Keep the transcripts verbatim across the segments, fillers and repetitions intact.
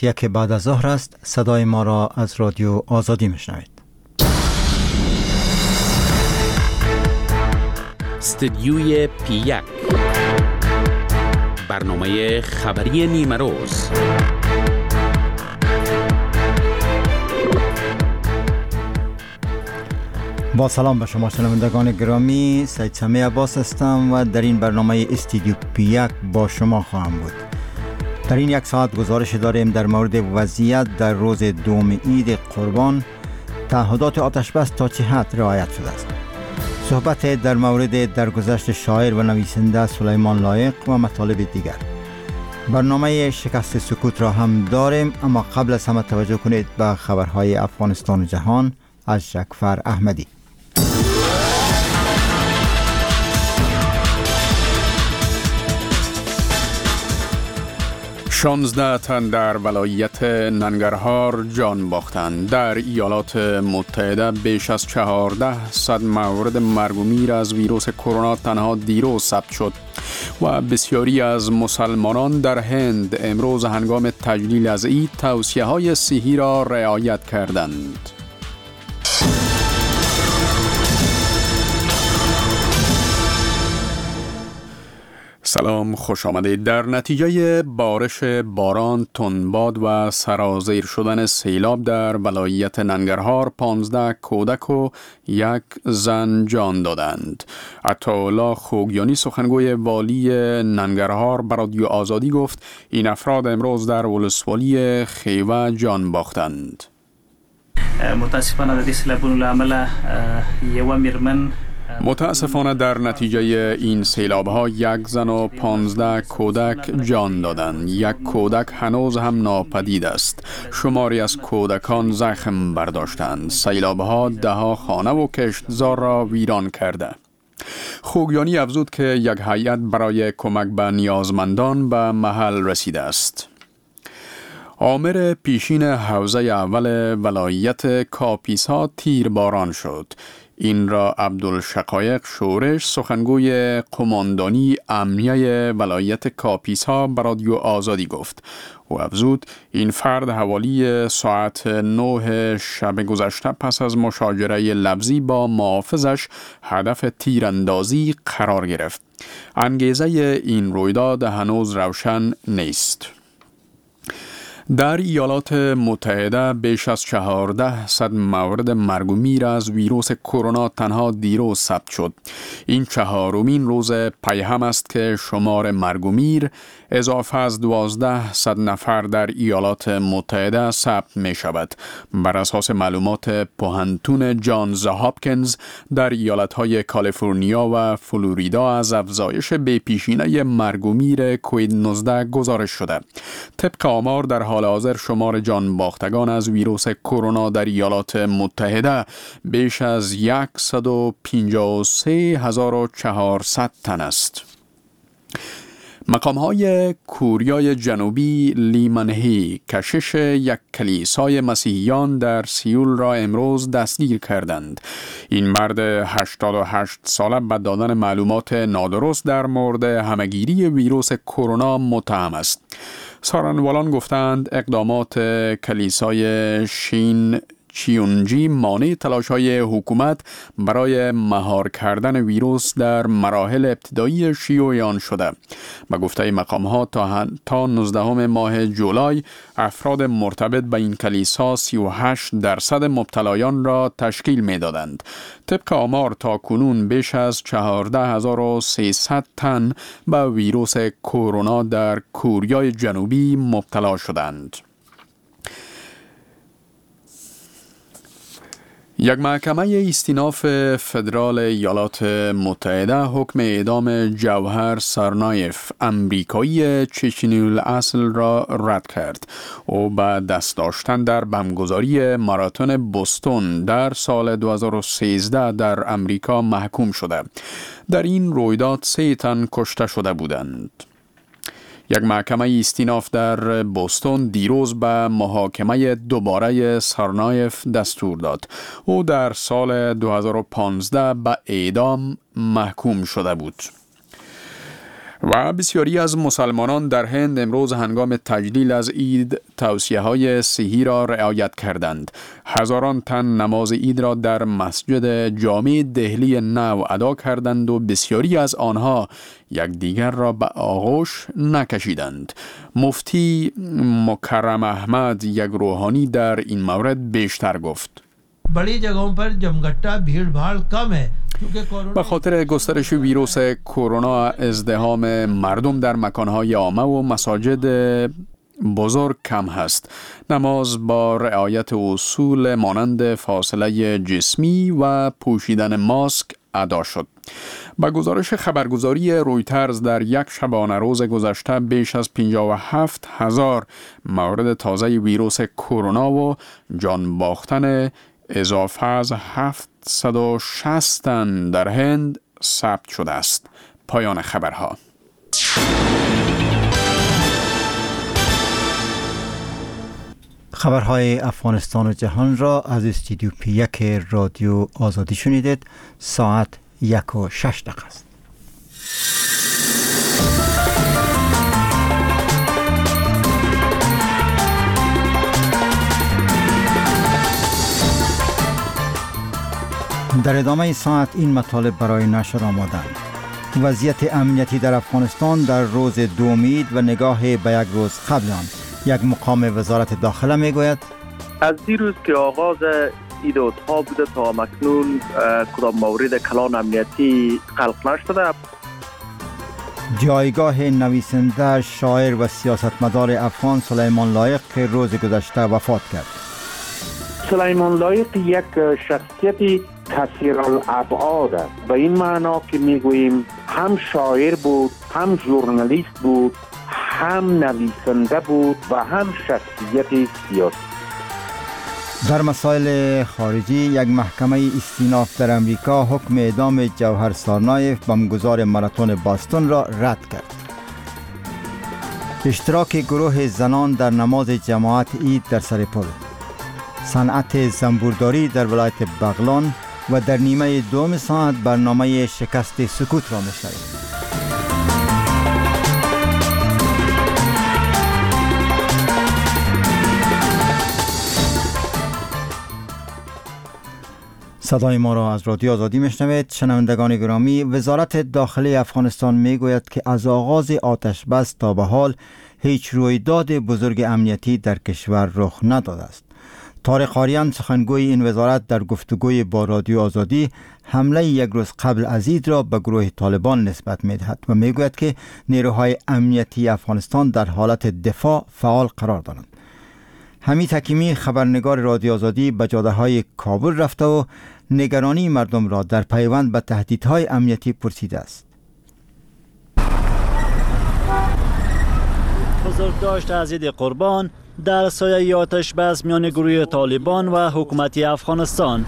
یک بعد از ظهر است. صدای ما را از رادیو آزادی میشنوید. استدیوی پی یک، برنامه خبری نیمه روز. با سلام به شما شنوندگان گرامی، سید سمی عباس هستم و در این برنامه استدیو پی یک با شما خواهم بود. در این یک ساعت گزارش داریم در مورد وضعیت در روز دوم عید قربان، تعهدات آتش بس تا چه حد رعایت شده است. صحبت در مورد درگذشت شاعر و نویسنده سلیمان لایق و مطالب دیگر. برنامه شکست سکوت را هم داریم، اما قبل از همه توجه کنید به خبرهای افغانستان و جهان از جعفر احمدی. شانزده تن در ولایت ننگرهار جان باختند. در ایالات متحده بیش از چهارده صد مورد مرگ و میر از ویروس کرونا تنها دیروز ثبت شد و بسیاری از مسلمانان در هند امروز هنگام تجلیل از عید توصیه‌های صحی را رعایت کردند. سلام، خوش آمدید. در نتیجه بارش باران، تندباد و سرازیر شدن سیلاب در ولایت ننگرهار پانزده کودک و یک زن جان دادند. عطاالله خوگیانی سخنگوی والی ننگرهار به رادیو آزادی گفت این افراد امروز در ولسوالی خیوه جان باختند. متاسفانه در سیلابونو لعمل یو میرمن متاسفانه در نتیجه این سیلاب‌ها یک زن و پانزده کودک جان دادند. یک کودک هنوز هم ناپدید است. شماری از کودکان زخم برداشتند. سیلاب‌ها ده‌ها خانه و کشتزار را ویران کرده. خوگیانی افزود که یک هیئت برای کمک به نیازمندان به محل رسیده است. آمر پیشین حوزه اول ولایت کاپیسا تیرباران شد. این را عبدالشقایق شورش سخنگوی قماندانی امنیه ولایت کاپیسا به رادیو آزادی گفت. او افزود این فرد حوالی ساعت نه شب گذشته پس از مشاجره لفظی با محافظش هدف تیراندازی قرار گرفت. انگیزه این رویداد هنوز روشن نیست. در ایالات متحده بیش از چهارده صد مورد مرگ و میر از ویروس کرونا تنها دیروز ثبت شد. این چهارمین روز پیهم است که شمار مرگ و میر اضافه از دوازده صد نفر در ایالات متحده ثبت می شود. بر اساس معلومات پوهنتون جانز هاپکینز در ایالت‌های کالیفرنیا و فلوریدا از افزایش بی‌پیشینه مرگ و میر کووید نوزده گزارش شده. طبق آمار در حال حاضر شمار جان باختگان از ویروس کرونا در ایالات متحده بیش از صد و پنجاه و سه هزار و چهارصد تن است. مقام‌های کوریای جنوبی لیمنهی کشش یک کلیسای مسیحیان در سیول را امروز دستگیر کردند. این مرد هشتاد و هشت ساله به دادن معلومات نادرست در مورد همهگیری ویروس کرونا متهم است. سارنوالان گفتند اقدامات کلیسای شین چیونجی مانع تلاش‌های حکومت برای مهار کردن ویروس در مراحل ابتدایی شیوع آن شده. به گفته مقام‌ها تا تا نوزدهم ماه جولای افراد مرتبط به این کلیسا سی و هشت درصد مبتلایان را تشکیل می‌دادند. طبق آمار تا کنون بیش از چهارده هزار و سیصد تن به ویروس کرونا در کوریای جنوبی مبتلا شدند. یک محکمه استیناف فدرال ایالات متحده حکم اعدام جوهر سارنایف امریکایی چچنی الاصل را رد کرد. او به دست داشتن در بمبگذاری ماراتون بوستون در سال دو هزار و سیزده در امریکا محکوم شده. در این رویداد سه تن کشته شده بودند. یک محکمه استیناف در بوستون دیروز به محاکمه دوباره سارنایف دستور داد. او در سال دو هزار و پانزده به اعدام محکوم شده بود. و بسیاری از مسلمانان در هند امروز هنگام تجلیل از عید توصیه های صحی را رعایت کردند. هزاران تن نماز عید را در مسجد جامع دهلی نو ادا کردند و بسیاری از آنها یکدیگر را به آغوش نکشیدند. مفتی مکرم احمد یک روحانی در این مورد بیشتر گفت. بڑی جگہوں پر جمگٹا بھیڑ بھاڑ کم ہے. به خاطر گسترش ویروس کرونا ازدحام مردم در مکانهای عامه و مساجد بزرگ کم هست. نماز با رعایت اصول مانند فاصله جسمی و پوشیدن ماسک ادا شد. با گزارش خبرگزاری رویترز در یک شبانه روز گذشته بیش از پنجاه و هفت هزار مورد تازه ویروس کرونا و جان باختن اضافه از هفتصد و شصت تن در هند ثبت شده است. پایان خبرها. خبرهای افغانستان و جهان را از استودیو پی یک رادیو آزادی شنیدید. ساعت یک و شش دقیقه است. در ادامه ساعت این مطالب برای نشر آمادند. وضعیت امنیتی در افغانستان در روز دوم عید و نگاه به یک روز قبل آن. یک مقام وزارت داخله میگوید از دیروز که آغاز عید الاضحی بوده تا مکنون کدام مورد کلان امنیتی خلق نشده. جایگاه نویسنده، شاعر و سیاستمدار افغان سلیمان لایق که روز گذشته وفات کرد. سلیمان لایق یک شخصیتی کثیرالابعاد است. به این معنا که میگوییم هم شاعر بود، هم ژورنالیست بود، هم نویسنده بود و هم شخصیت سیاسی. در مسائل خارجی، یک محکمه استیناف در امریکا حکم اعدام جوهر سارنایف بمبگذار ماراتون باستون را رد کرد. اشتراک گروه زنان در نماز جماعت عید در سرپل. صنعت زنبورداری در ولایت بغلان و در نیمه دوم ساعت برنامه شکست سکوت را می‌شنوید. صدای ما را از رادیو آزادی میشنوید. شنوندگان گرامی، وزارت داخلی افغانستان میگوید که از آغاز آتش بس تا به حال هیچ رویداد بزرگ امنیتی در کشور رخ نداده است. طارق آریان سخنگوی این وزارت در گفتگوی با رادیو آزادی حمله یک روز قبل از عید را به گروه طالبان نسبت میدهد و میگوید که نیروهای امنیتی افغانستان در حالت دفاع فعال قرار دارند. حمید حکیمی خبرنگار رادیو آزادی به جاده‌های کابل رفته و نگرانی مردم را در پیوند به تهدیدهای امنیتی پرسیده است. بزرگداشت از عید قربان در سایه آتش بس میان گروه طالبان و حکومت افغانستان.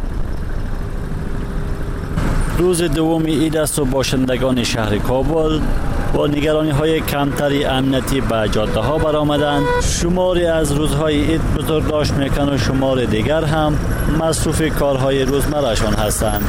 روز دوم عید است و باشندگان شهر کابل با نگرانی های کمتری امنیتی به جاده ها برآمدند. شماری از روزهای عید بزرگداشت میکنند و شمار دیگر هم مصروف کارهای روزمرهشان هستند.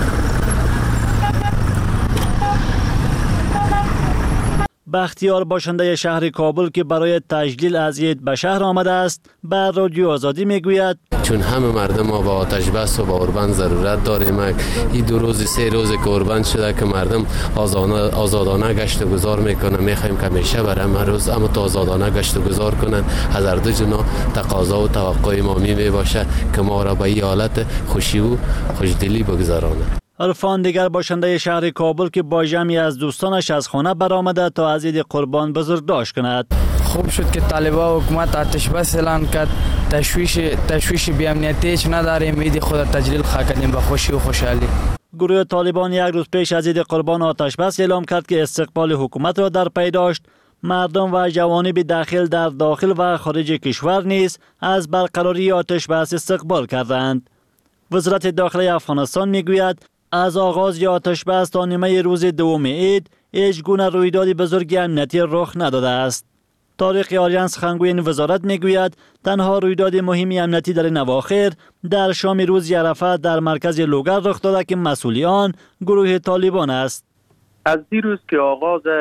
بختیار باشنده شهر کابل که برای تجلیل از عید به شهر آمده است به رادیو آزادی میگوید چون همه مردم ما با آتش بس و با اوربند ضرورت داریم. این دو روز سه روز که اوربند شده که مردم آزادانه گشت و گذار میکنن. میخوایم که همیشه برای هر روز اما تا آزادانه گشت و گذار کنن. از هر دو جنا تقاضا و توقع ما می باشه که ما را به این حالت خوشی و خوشدلی بگذارانه. عرفان دیگر باشنده شهر کابل که با جمعی از دوستانش از خانه برآمده تا از عید قربان بزرگداشت کند. خوب شد که طالبان حکومت آتش بس اعلان کرد. تشویش تشویش بی امنیتی هیچ نداریم. عید خود تجلیل خواهیم کردیم با خوشی و خوشحالی. گروه طالبان یک روز پیش از عید قربان آتش بس اعلام کرد که استقبال حکومت را در پی داشت. مردم و جوانب داخل در داخل و خارج کشور نیز از برقراری آتش بس استقبال کردند. وزارت داخلی افغانستان میگوید از آغاز آتش بس تا نیمه روز دوم عید هیچ گونه رویداد بزرگ امنیتی رخ نداده است. طارق آریان سخنگوی این وزارت میگوید تنها رویداد مهمی امنیتی در این اواخر در شام روز عرفه در مرکز لوگر رخ داده که مسئول آن گروه طالبان است. از دیروز که آغاز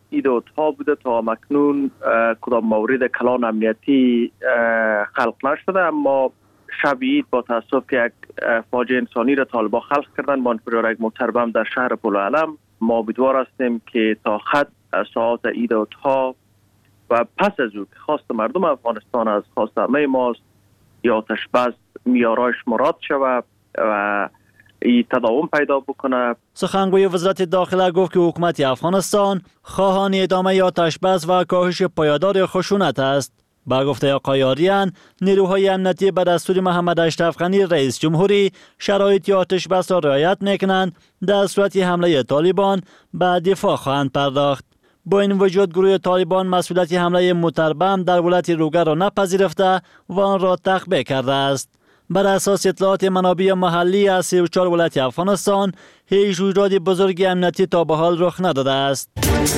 ایدوتها بوده تا مکنون کدام مورد کلان امنیتی خلق نشده، اما شب عید با تاسف که یک فاجعه انسانی را طالبان خلق کردن با انفجار یک موتر بم در شهر پلوعلم. ما امیدوار هستیم که تا خط ساعات ایدوتها و پس از او که خواست مردم افغانستان از خواست همه ماست یا آتش بس میارایش مراد شود و ای تداوم پیدا بکنه. سخنگوی وزارت داخله گفت که حکومت افغانستان خواهان ادامه آتش بس و کاهش پایدار خشونت است. با گفته آقای آریان، نیروهای امنیتی به دستور محمد اشرف غنی رئیس جمهوری شرایط آتش بس را رعایت میکنند، در صورت حمله طالبان به دفاع خواهند پرداخت. با این وجود گروه طالبان مسئولیت حمله موتر بم در ولایت روگر را نپذیرفته و آن را تخبیه کرده است. بر اساس اطلاعات منابع محلی از سی و چهار ولایت افغانستان، هیچ رویداد بزرگ امنیتی تا به حال رخ نداده است.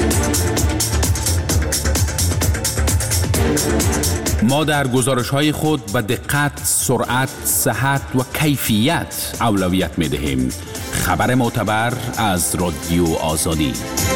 ما در گزارش‌های خود به دقت، سرعت، صحت و کیفیت اولویت می‌دهیم. خبر معتبر از رادیو آزادی.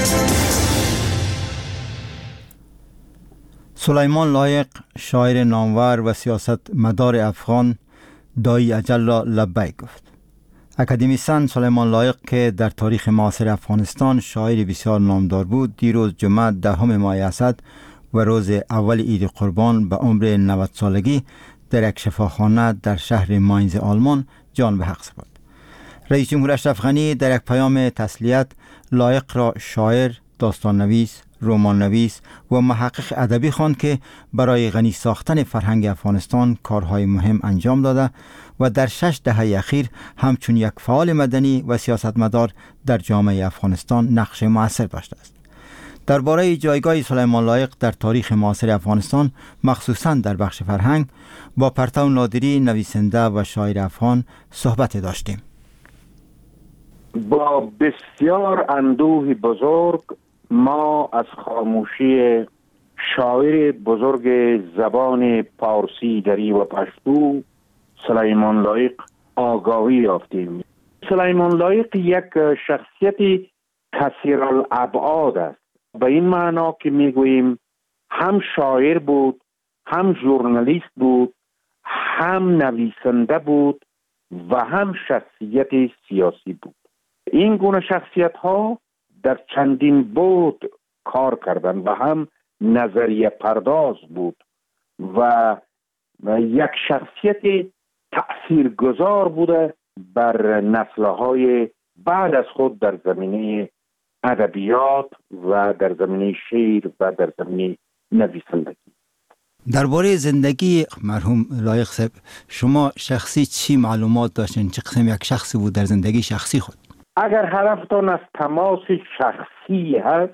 سلیمان لایق، شاعر نامور و سیاست مدار افغان، دایی اجل را لبیک گفت. اکادمیسن سلیمان لایق که در تاریخ معاصر افغانستان شاعر بسیار نامدار بود، دیروز جمعه دهم ماه اسد و روز اول عید قربان به عمر نود سالگی در یک شفاخانه در شهر ماینز آلمان جان به حق سپرد. رئیس جمهور اشرف غنی در یک پیام تسلیت لایق را شاعر، داستان نویس، رمان نویس و محقق ادبی خواند که برای غنی ساختن فرهنگ افغانستان کارهای مهم انجام داده و در شش دهه اخیر همچون یک فعال مدنی و سیاستمدار در جامعه افغانستان نقش مؤثر داشته است. درباره جایگاه سلیمان لایق در تاریخ معاصر افغانستان، مخصوصاً در بخش فرهنگ، با پرتو نادری نویسنده و شاعر افغان صحبت داشتیم. با بسیار اندوه بزرگ ما از خاموشی شاعر بزرگ زبان پارسی، دری و پشتو سلیمان لایق آگاهی یافتیم. سلیمان لایق یک شخصیت کثیرالابعاد است، به این معنا که میگوییم هم شاعر بود، هم ژورنالیست بود، هم نویسنده بود و هم شخصیت سیاسی بود. این گونه شخصیت ها در چندین بود کار کردن و هم نظریه پرداز بود و یک شخصیت تأثیرگذار بوده بر نسل‌های بعد از خود در زمینه ادبیات و در زمینه شعر و در زمینه نویسندگی. درباره زندگی مرحوم لایق صاحب شما شخصی چی معلومات داشتین؟ چه قسم یک شخصی بود در زندگی شخصی خود؟ اگر هدفتان از تماس شخصی هست،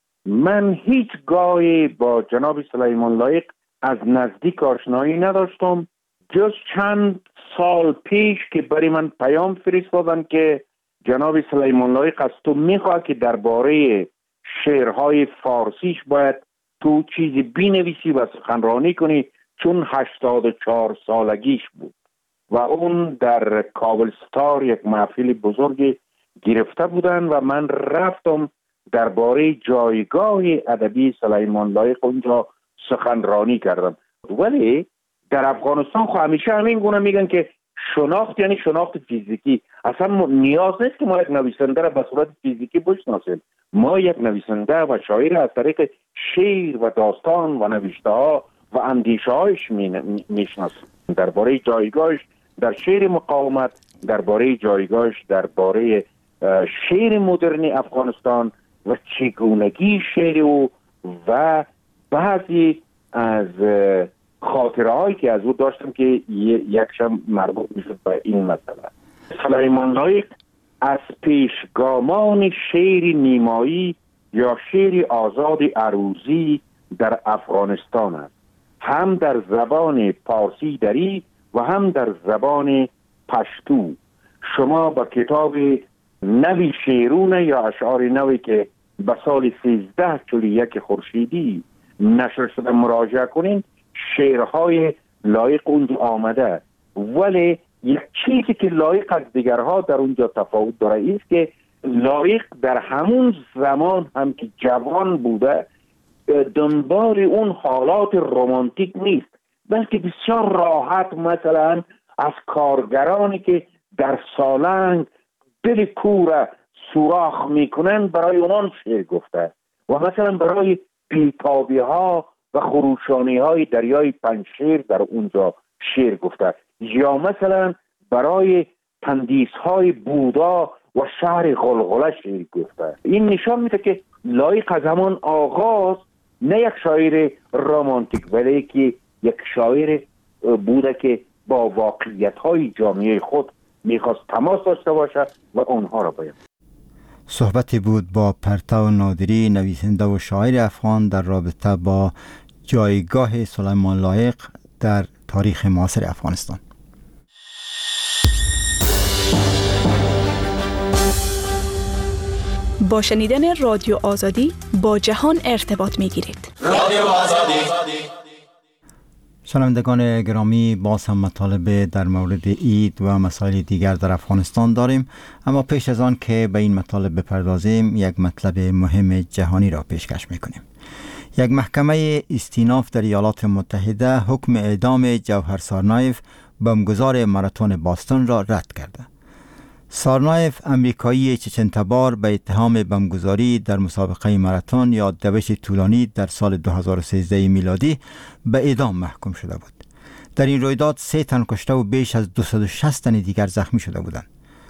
من هیچ گاهی با جناب سلیمان لایق از نزدیک آشنایی نداشتم، جز چند سال پیش که برای من پیام فرستادن که جناب سلیمان لایق از تو میخواد که درباره شعرهای فارسیش باید تو چیزی بینویسی و سخنرانی کنی، چون هشتاد و چهار سالگیش بود و اون در کابل ستار یک محفل بزرگ گرفته بودن و من رفتم درباره جایگاه ادبی سلیمان لایق اونجا سخنرانی کردم. ولی در افغانستان خو همیشه همین گونه میگن که شناخت یعنی شناخت فیزیکی. اصلا نیاز نیست که ما یک نویسنده را به صورت فیزیکی بشناسیم. ما یک نویسنده و شاعر از طریق شعر و داستان و نوشته ها و اندیشه هایش میشناسیم. درباره جایگاهش در شعر مقاومت، درباره جایگاهش درباره شعر مدرن افغانستان و چگونگی شعر او و بعضی از خاطره هایی که از او داشتم که یکشم مربوط میشد به این مسئله. سلیمان لایق از پیشگامان شعر نیمایی یا شعر آزاد عروضی در افغانستان است، هم در زبان پارسی دری و هم در زبان پشتو. شما با کتاب نوی شیرونه یا اشعار نوی که به سال سیزده چلی یک خورشیدی نشر شده مراجعه کنین، شعرهای لایق اونجا آمده. ولی یک چیزی که لایق از دیگرها در اونجا تفاوت داره ایست که لایق در همون زمان هم که جوان بوده دنبال اون حالات رمانتیک نیست، بلکه بسیار راحت مثلا از کارگرانی که در سالنگ دل کور سوراخ میکنن برای اونان شعر گفته و مثلا برای بیتابی ها و خروشانی های دریای پنجشیر در اونجا شعر گفته، یا مثلا برای تندیس های بودا و شهر غلغله شعر گفته. این نشان میده که لایق از همان آغاز نه یک شاعر رمانتیک بلکه یک شاعر بوده که با واقعیت های جامعه خود میخواست تماس داشته باشه و اونها را باید. صحبتی بود با پرتو نادری، نویسنده و شاعر افغان، در رابطه با جایگاه سلیمان لایق در تاریخ معاصر افغانستان. با شنیدن رادیو آزادی با جهان ارتباط می گیرید. رادیو آزادی. شنوندگان گرامی، باز هم مطالب در مورد عید و مسائل دیگر در افغانستان داریم، اما پیش از آن که به این مطالب بپردازیم یک مطلب مهم جهانی را پیشکش میکنیم. یک محکمه استیناف در ایالات متحده حکم اعدام جوهر سارنایف، بمبگذار ماراتون باستون را رد کرده. سارنایف امریکایی چچن‌تبار به اتهام بمبگذاری در مسابقه ماراتون یا دوش طولانی در سال دو هزار و سیزده میلادی به اعدام محکوم شده بود. در این رویداد سه تن کشته و بیش از دویست و شصت تن دیگر زخمی شده بودند.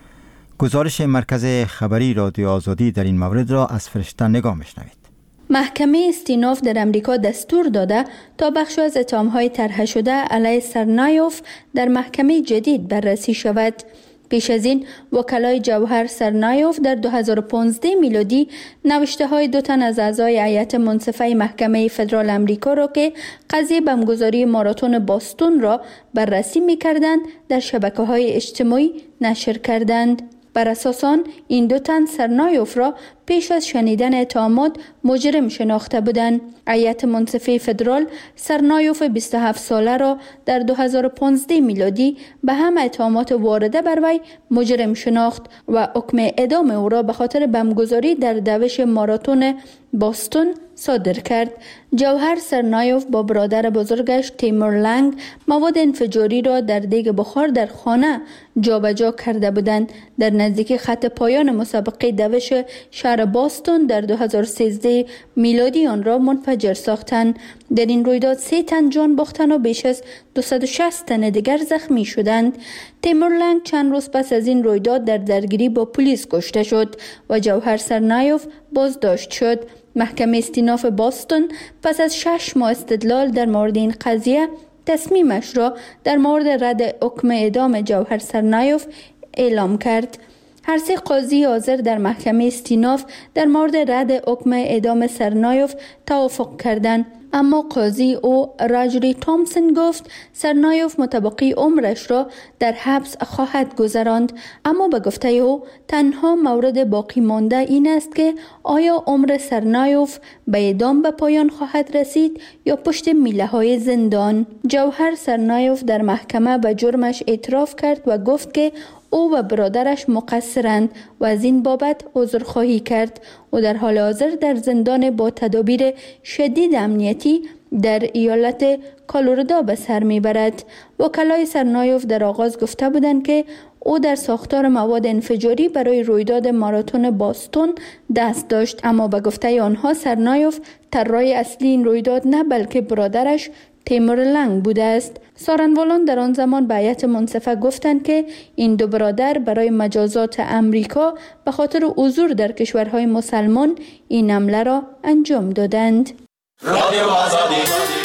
گزارش مرکز خبری رادیو آزادی در این مورد را از فرشته نگاه میشنوید. محکمه استیناف در امریکا دستور داده تا بخش از اتهام‌های طرح شده علیه سارنایف در محکمه جدید بررسی شود. پیش از این وکلای جوهر سارنایف در دو هزار و پانزده میلادی نوشته های دو تن از اعضای هیئت منصفه محکمه فدرال امریکا را که قضیه بمبگذاری ماراتون باستون را بررسی می کردند در شبکه های اجتماعی نشر کردند. بر اساس آن این دو تن سارنایف را پیش از شنیدن اتهامات مجرم شناخته بودند. هیئت منصفه فدرال سارنایف بیست و هفت ساله را در دو هزار و پانزده میلادی به همه اتهامات وارده بر وی مجرم شناخت و حکم اعدام او را به خاطر بمبگذاری در دوش ماراتون باستون صادر کرد. جوهر سارنایف با برادر بزرگش تیمور لنگ مواد انفجاری را در دیگ بخار در خانه جابجا کرده بودند. در نزدیکی خط پایان مسابقه دوش شهر باستون در دو هزار و سیزده میلادی آن را منفجر ساختند. در این رویداد سه تن جان باختند و بیش از دویست و شصت تن دیگر زخمی شدند. تیمور لنگ چند روز پس از این رویداد در درگیری با پلیس کشته شد و جوهر سارنایف بازداشت شد. محکمه استیناف باستون پس از شش ماه استدلال در مورد این قضیه تصمیمش را در مورد رد حکم اعدام جوهر سارنایف اعلام کرد. هر سه قاضی حاضر در محکمه استیناف در مورد رد حکم اعدام سارنایف توافق کردند، اما قاضی او راجری تومسون گفت سارنایف متبقی عمرش را در حبس خواهد گذراند، اما به گفته او تنها مورد باقی مانده این است که آیا عمر سارنایف به اعدام به پایان خواهد رسید یا پشت میله های زندان. جوهر سارنایف در محکمه به جرمش اعتراف کرد و گفت که او و برادرش مقصرند و از این بابت عذرخواهی کرد. او در حال حاضر در زندان با تدابیر شدید امنیتی در ایالت کالورادا به سر میبرد. وکلای سارنایف در آغاز گفته بودند که او در ساختار مواد انفجاری برای رویداد ماراتون باستون دست داشت، اما به گفته آنها سارنایف طراح اصلی این رویداد نه بلکه برادرش تیمور لنگ بوده است. سارنوالان در آن زمان به هیئت منصفه گفتند که این دو برادر برای مجازات امریکا به خاطر حضور در کشورهای مسلمان این حمله را انجام دادند. رادیو آزادی.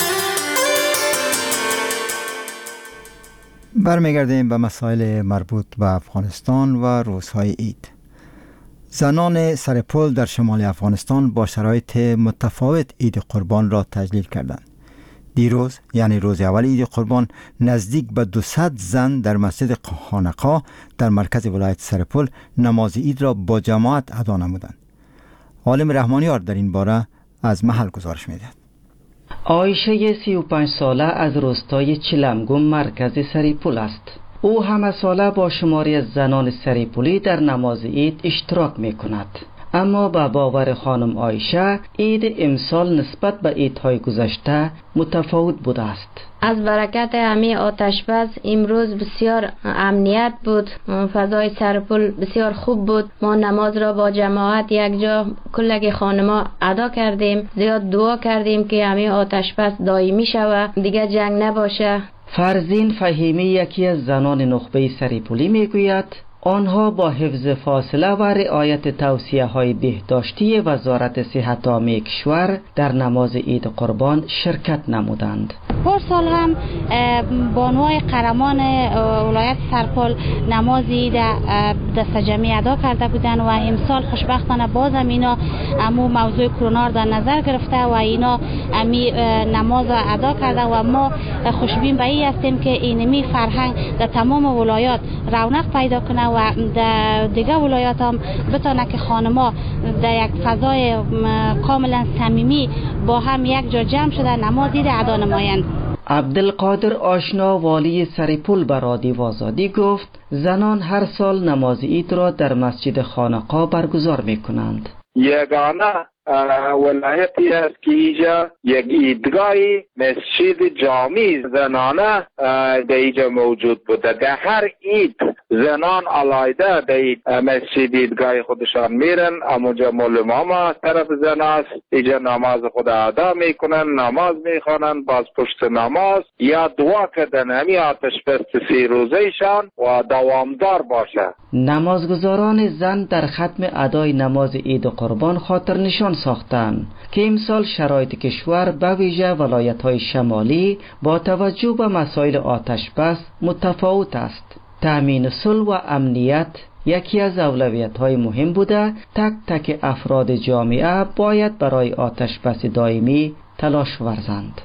برمیگردیم به مسائل مربوط به افغانستان و روزهای عید. زنان سرپل در شمال افغانستان با شرایط متفاوت عید قربان را تجلیل کردند. دیروز یعنی روز اول عید قربان نزدیک به دویست زن در مسجد خانقاه در مرکز ولایت سرپل نماز عید را با جماعت ادا نمودند. عالم رحمانیار در این باره از محل گزارش می‌دهد. عایشه سی و پنج ساله از روستای چلمگم مرکز سرپل است. او همه ساله با شماری از زنان سریپولی در نماز عید اشتراک می کند. اما به باور خانم عایشه عید امسال نسبت به عیدهای گذشته متفاوت بوده است. از برکت همین آتشبس امروز بسیار امنیت بود، فضای سرپل بسیار خوب بود. ما نماز را با جماعت یک جا کلگی خانما ادا کردیم، زیاد دعا کردیم که همین آتشبس دائمی شود، دیگه جنگ نباشه. فرزین فهیمی یکی از زنان نخبه سریپولی میگوید آنها با حفظ فاصله و رعایت توصیه های بهداشتی وزارت صحت عامه کشور در نماز عید قربان شرکت نمودند. پارسال هم بانوای قهرمان ولایت سرپل نماز عید دست جمعی ادا کرده بودند و امسال خوشبختانه باز هم اینا امو موضوع کرونا در نظر گرفته و اینا امی نماز ادا کرده و ما خوشبین به این هستیم که اینمی فرهنگ در تمام ولایات رونق پیدا کنه و در دیگه ولایات هم بتونه که خانما در یک فضای کاملا صمیمی با هم یک جا جمع شده نماز عید ادا نمایند. عبدالقادر آشنا والی سریپل به رادیو آزادی گفت زنان هر سال نماز عید را در مسجد خانقاه برگزار می کنند. یگانه ولایتی است که اینجا یک ایدگاهی مسجد جامع زنانه در اینجا موجود بوده. در هر عید زنان علایده در مسجد ایدگاه خودشان میرن، امونجا مول ماما طرف زن است، اینجا نماز خود ادا میکنن، نماز میخوانن، باز پشت نماز یا دعا کردن همی آتش بس سی روزهشان و دوامدار باشه. نمازگزاران زن در ختم ادای نماز عید قربان خاطر نشان ساختند که امسال شرایط کشور به ویژه ولایت‌های شمالی با توجه به مسائل آتش بس متفاوت است. تأمین صلح و امنیت یکی از اولویت‌های مهم بوده. تک تک افراد جامعه باید برای آتش بس دائمی تلاش ورزند.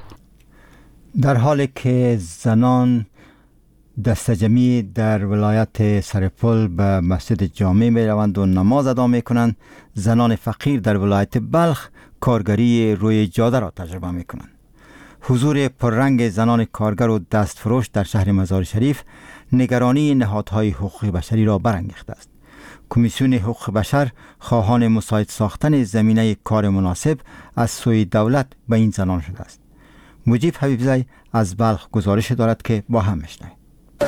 در حالی که زنان دست جمعی در ولایت سرپل به مسجد جامع می روند و نماز ادا می کنند، زنان فقیر در ولایت بلخ کارگری روی جاده را تجربه می کنند. حضور پررنگ زنان کارگر و دستفروش در شهر مزار شریف نگرانی نهادهای حقوق بشری را برانگیخته است. کمیسیون حقوق بشر خواهان مساعد ساختن زمینه کار مناسب از سوی دولت به این زنان شده است. مجیب حبیبزی از بلخ گزارش دارد که با هم میشنویم.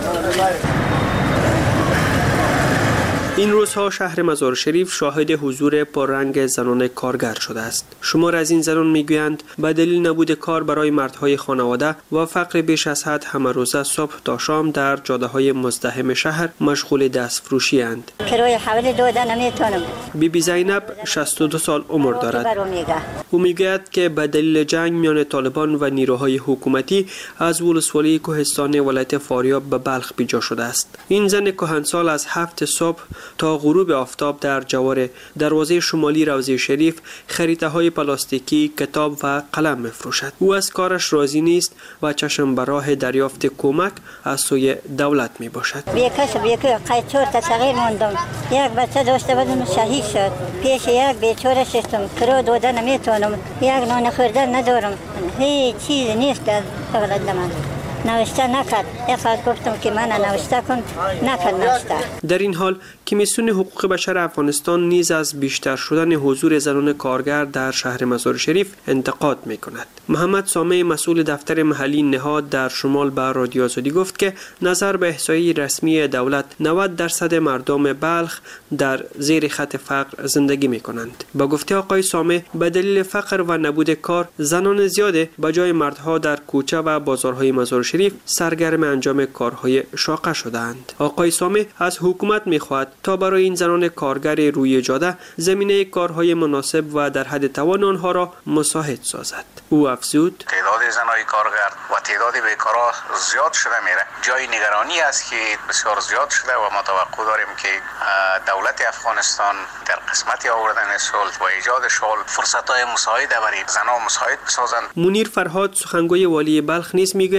این روزها شهر مزار شریف شاهد حضور پررنگ زنان کارگر شده است. شمار از این زنان میگویند به دلیل نبود کار برای مردهای خانواده و فقر بیش از حد همه روزه صبح تا شام در جاده‌های مزدحم شهر مشغول دستفروشی اند. کرایه حوالی دادن نمیتونم. بی بی زینب شصت و دو سال عمر دارد. او میگوید که به دلیل جنگ میان طالبان و نیروهای حکومتی از ولسوالی کوهستان ولایت فاریاب به بلخ بیجا شده است. این زن کهنسال از هفت صبح تا غروب آفتاب در جوار دروازه شمالی روضه شریف خریطه های پلاستیکی، کتاب و قلم می‌فروشد. او از کارش راضی نیست و چشم به راه دریافت کمک از سوی دولت میباشد. بیکس بیکس قیچور تا صغیر موندم. یک بچه داشته بودم شهید شد. پیش یک بیچاره شستم. کرو دادن نمیتونم. یک نان خوردن ندارم. هیچ چیزی نیست از دولت من. نوشته نکرد. افراد گفتم که من نوشته کن، نکرد نوشته. در این حال کمیسیون حقوق بشر افغانستان نیز از بیشتر شدن حضور زنان کارگر در شهر مزار شریف انتقاد می کند. محمد سامه مسئول دفتر محلی نهاد در شمال به رادیو آزادی گفت که نظر به احصایی رسمی دولت نود درصد مردم بلخ در زیر خط فقر زندگی می کنند. با گفته آقای سامه به دلیل فقر و نبود کار زنان زیاده به جای مردها در کوچه و بازارهای مزار شریف سرگرم انجام کارهای شاقه شدند. آقای سامه از حکومت می خواهد تا برای این زنان کارگر روی جاده زمینه کارهای مناسب و در حد توان آنها را مساعد سازد. او افزود تعداد زنای کارگر و تعداد بیکارا زیاد شده میره. جای نگرانی است که بسیار زیاد شده و ما توقع داریم که دولت افغانستان در قسمت آوردن صلح و ایجاد صلح فرصت‌های مساعده برای زنان مساعد بسازند. منیر فرهاد سخنگوی والی بلخ نیز میگوید که از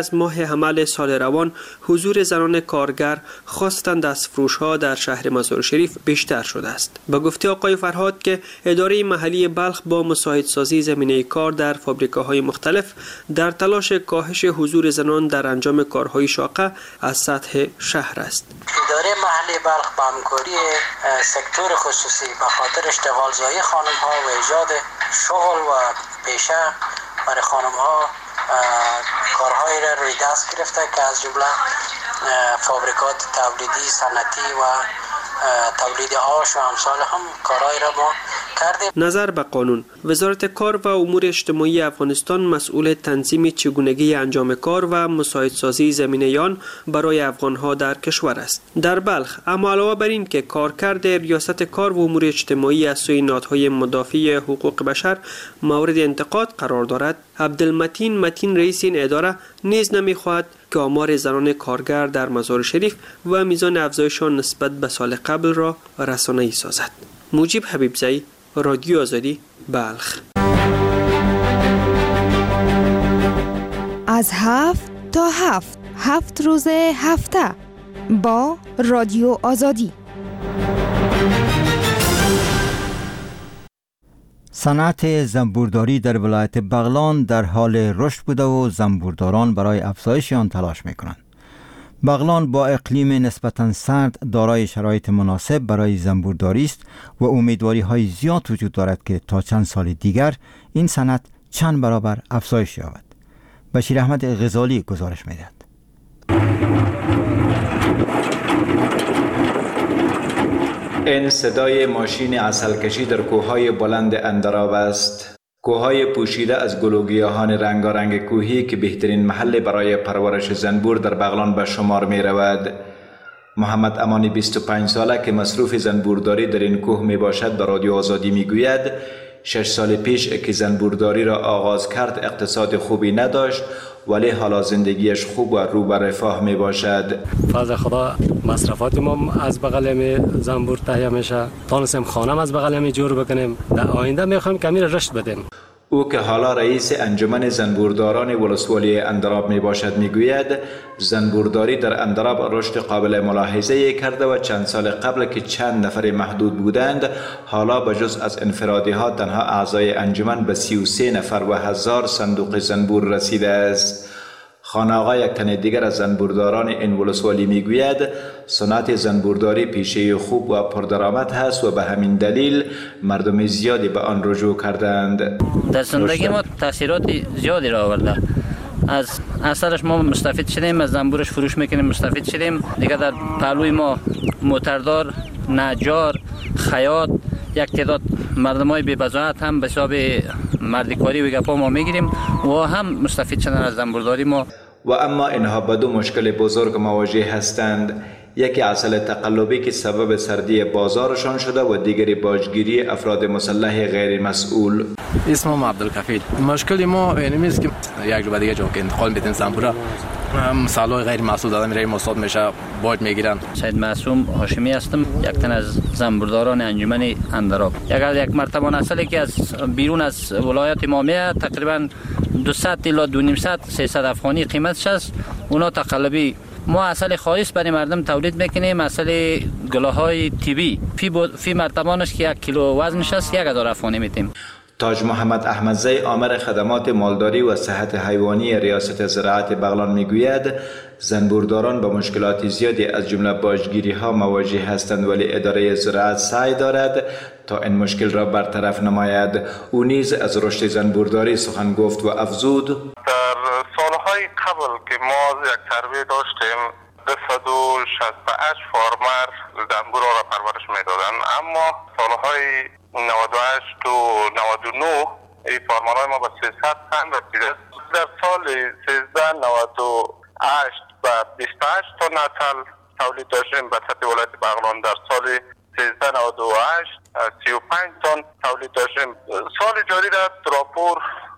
از ماه حمل سال روان حضور زنان کارگر خواستند از فروش‌ها در شهر مزار شریف بیشتر شده است. به گفته آقای فرهاد که اداره محلی بلخ با مساعدسازی زمینه کار در فابریکاهای مختلف در تلاش کاهش حضور زنان در انجام کارهای شاقه از سطح شهر است. اداره محلی بلخ با همکاری سکتور خصوصی به خاطر اشتغال زایی خانم‌ها و ایجاد شغل و پیشه برای خانم‌ها کارهایی را روی دست گرفته که از جمله فابریکات تولیدی صنعتی و تولید آش و امثال هم کارهایی را ما کردیم. نظر به قانون، وزارت کار و امور اجتماعی افغانستان مسئول تنظیم چگونگی انجام کار و مساعدسازی زمینه آن برای افغانها در کشور است. در بلخ اما علاوه بر این که کارکرد ریاست کار و امور اجتماعی از سوی نهادهای مدافع حقوق بشر مورد انتقاد قرار دارد، عبدالمتین متین رئیس این اداره نیز نمی‌خواهد که آمار زنان کارگر در مزار شریف و میزان افزایشان نسبت به سال قبل را رسانه‌ای سازد. موجب حبیبزئی، رادیو آزادی، بلخ. از هفت تا هفت هفت روز هفته با رادیو آزادی. صنعت زنبورداری در ولایت بغلان در حال رشد بوده و زنبورداران برای افزایش آن تلاش می‌کنند. بغلان با اقلیم نسبتاً سرد دارای شرایط مناسب برای زنبورداری است و امیدواری های زیاد وجود دارد که تا چند سال دیگر این صنعت چند برابر افزایش یابد. بشیر احمد غزالی گزارش می‌دهد. این صدای ماشین عسل کشی در کوههای بلند اندراب است. کوههای پوشیده از گل و گیاهان رنگارنگ کوهی که بهترین محل برای پرورش زنبور در بغلان به شمار می رود. محمد امانی بیست و پنج ساله که مصروف زنبورداری در این کوه می باشد به رادیو آزادی می گوید شش سال پیش که زنبورداری را آغاز کرد اقتصاد خوبی نداشت ولی حالا زندگیش خوب و رو به رفاه می باشد. فضل خدا مصرفات ما از بغل می زنبور تهیه میشه، تانستیم خانم از بغل می جور بکنیم، در آینده می خواهیم کمی رشد بدیم. او که حالا رئیس انجمن زنبورداران ولسوالی اندراب می باشد می گوید زنبورداری در اندراب رشد قابل ملاحظه کرده و چند سال قبل که چند نفر محدود بودند حالا به جز از انفرادی ها تنها اعضای انجمن به سی و سه نفر و هزار صندوق زنبور رسیده است. خانه آقای کن دیگر از زنبورداران این ولسوالی می گوید صنعت زنبورداری پیشه خوب و پردرآمد هست و به همین دلیل مردم زیادی به آن رجوع کردند. در زندگی ما تاثیرات زیادی را آورده. از اثرش ما مستفید شدیم، از زنبورش فروش میکنیم مستفید شدیم. دیگه در پهلوی ما موتردار، نجار، خیاط، یک تعداد مردمای بی بضاعت هم به حساب مردکاری و گپا ما میگیریم و هم مستفید شدن از زنبورداری ما. و اما اینها به دو مشکل بزرگ مواجه هستند. یکی عسل تقلبی که سبب سردی بازارشان شده و دیگری باجگیری افراد مسلح غیر مسئول. اسمم عبدالکفیل. مشکل ما اینمی است که یک جو دیگه جا که انتقال میدن زنبورا مسئله غیر مسئول دادن میره مصاد میشه باج میگیرن. سید معصوم هاشمی هستم، یک تن از زنبورداران انجمن اندراب. یک یک مرتبه اصلی که از بیرون از ولایت ما میاد تقریبا دویست الی دو و نیم سیصد افغانی قیمتش است. اونا تقلبی ما اصل خالص برای مردم تولید میکنیم، اصل گلاهای تیبی فی, فی مرتبانش که یک کیلو وزنش است یک هزار افغانی میتیم. تاج محمد احمدزی آمر خدمات مالداری و صحت حیوانی ریاست زراعت بغلان میگوید زنبورداران با مشکلات زیادی از جمله باجگیری ها مواجه هستند ولی اداره زراعت سعی دارد تا این مشکل را برطرف نماید. او نیز از رشد زنبورداری سخن گفت و افزود در سالهای قبل که ما یک تربیه داشتیم دویست و شصت و هشت فارمر زنبور را پرورش میدادند، اما سالهای نود و هشت و نود و نه این فارمرهای ما به سیصد تن رسیده. در سال سیزده نود و هشت و بیست و هشت تا نسل تولید داشتیم به سطح ولایت بغلان. در سال سیزده نود و هشت سی و پنج تن تولید داشتیم. سال جاری را راپور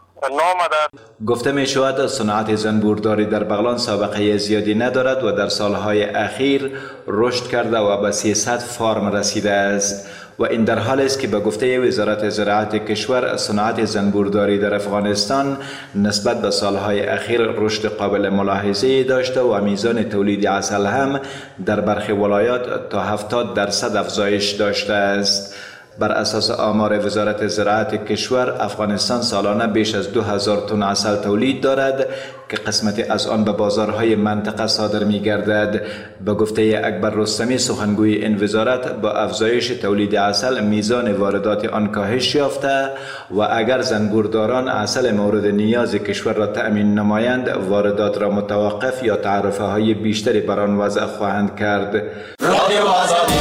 گفته می شود صنعت زنبورداری در بغلان سابقه زیادی ندارد و در سالهای اخیر رشد کرده و به سیصد فارم رسیده است. و این در حالی است که به گفته وزارت زراعت کشور صنعت زنبورداری در افغانستان نسبت به سالهای اخیر رشد قابل ملاحظه‌ای داشته و میزان تولید عسل هم در برخی ولایات تا هفتاد درصد افزایش داشته است. بر اساس آمار وزارت زراعت کشور، افغانستان سالانه بیش از دو هزار تن عسل تولید دارد که قسمتی از آن به بازارهای منطقه صادر می گردد. به گفته اکبر رستمی سخنگوی این وزارت، با افزایش تولید عسل میزان واردات آن کاهش یافته و اگر زنبورداران عسل مورد نیاز کشور را تأمین نمایند، واردات را متوقف یا تعرفه های بیشتری بر آن وضع خواهند کرد. رادیو آزادی.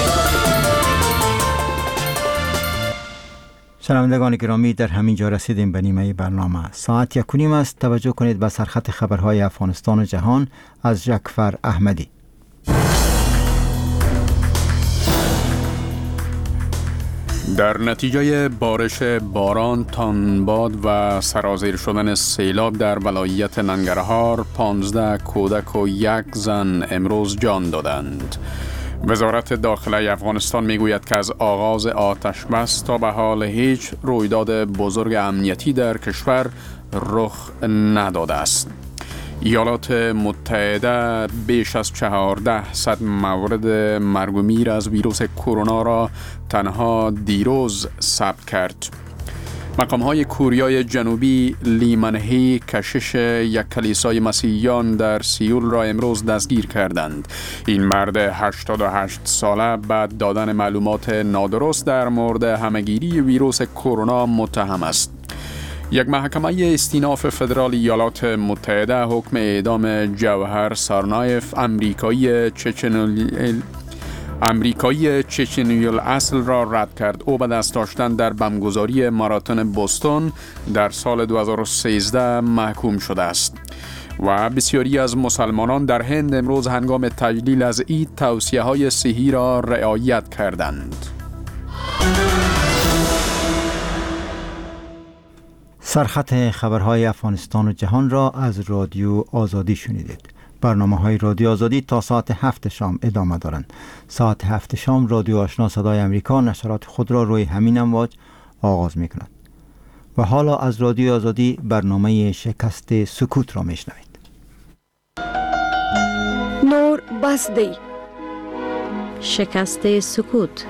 شنوندگان گرامی، در همین جا رسیدیم به نیمه برنامه. ساعت یک و نیم است. توجه کنید به سرخط خبرهای افغانستان و جهان از جعفر احمدی. در نتیجه بارش باران، تندباد و سرازیر شدن سیلاب در ولایت ننگرهار، پانزده کودک و یک زن امروز جان دادند. وزارت داخله افغانستان میگوید که از آغاز آتش بس تا به حال هیچ رویداد بزرگ امنیتی در کشور رخ نداده است. ایالات متحده بیش از چهارده صد مورد مرگ و میر از ویروس کرونا را تنها دیروز ثبت کرد. مقام‌های کوریای جنوبی لیمنهی کشش یک کلیسای مسیحیان در سیول را امروز دستگیر کردند. این مرد هشتاد و هشت ساله بعد دادن معلومات نادرست در مورد همه‌گیری ویروس کرونا متهم است. یک محکمه استیناف فدرال ایالات متحده حکم اعدام جوهر سارنایف، امریکایی چچنولی امریکایی چچنیل اصل را رد کرد. او به دست داشتن در بمبگذاری ماراتون بوستون در سال دو هزار و سیزده محکوم شده است. و بسیاری از مسلمانان در هند امروز هنگام تجلیل از عید توصیه های صحی را رعایت کردند. سرخط خبرهای افغانستان و جهان را از رادیو آزادی شنیدید. برنامه های رادیو آزادی تا ساعت هفت شام ادامه دارند. ساعت هفت شام رادیو آشنا صدای امریکا نشرات خود را روی همین امواج آغاز می کند. و حالا از رادیو آزادی برنامه شکست سکوت را می شنوید. نور بسدی. شکست سکوت.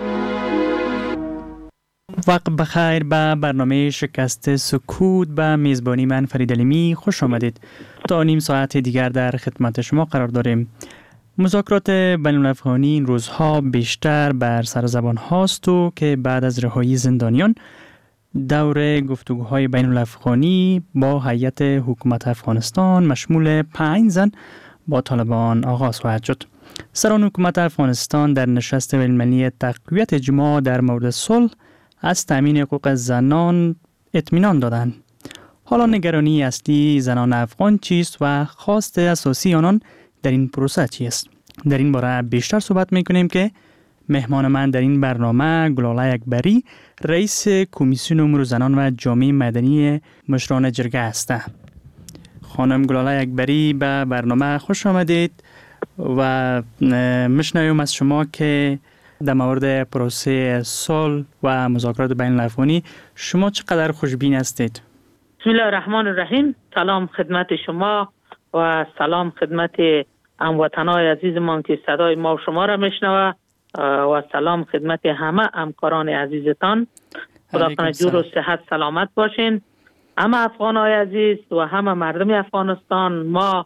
وقت بخیر به برنامه شکست سکوت. به میزبانی من فرید علیمی خوش آمدید. تا نیم ساعت دیگر در خدمت شما قرار داریم. مذاکرات بین الافغانی این روزها بیشتر بر سر زبان هاست و که بعد از رهایی زندانیان دور گفتگوهای بین الافغانی با هیئت حکومت افغانستان مشمول پنج زن با طالبان آغاز خواهد شد. سران حکومت افغانستان در نشست بین المللی تقویت اجماع در مورد صلح از تامین حقوق زنان اطمینان دادند. حالا نگرانی اصلی زنان افغان چیست و خواست اساسی آنان در این پروسه چیست؟ در این باره بیشتر صحبت میکنیم که مهمان من در این برنامه گلاله اکبری، رئیس کمیسیون امور زنان و جامعه مدنی مشران جرگه است. خانم گلاله اکبری به برنامه خوش آمدید و مشنویم از شما که در مورد پروسه صلح و مذاکرات بین الافغانی شما چقدر خوشبین هستید؟ بسم الله الرحمن الرحیم. سلام خدمت شما و سلام خدمت هموطنان عزیزمان که صدای ما و شما را میشنوه و سلام خدمت همه همکاران عزیزتان. خدا کنه جور و صحت سلامت باشین. همه افغانای عزیز و همه مردم افغانستان ما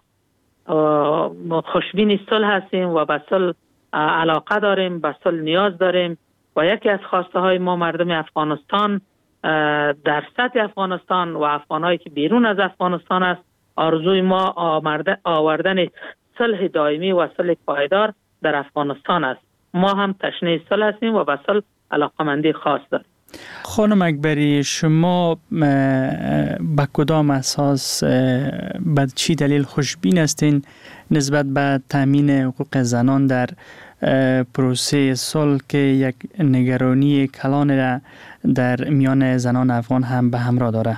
خوشبین صلح هستیم و به صلح علاقه داریم، به صلح نیاز داریم و یکی از خواسته های ما مردم افغانستان در سطح افغانستان و افغانایی که بیرون از افغانستان است، آرزوی ما آوردن صلح دائمی و صلح پایدار در افغانستان است. ما هم تشنه صلح هستیم و به صلح علاقمندی خاص داریم. خانم اکبری، شما به کدام اساس به چی دلیل خوشبین هستین نسبت به تامین حقوق زنان در پروسه صلح که یک نگرانی کلان را در میان زنان افغان هم به همراه داره؟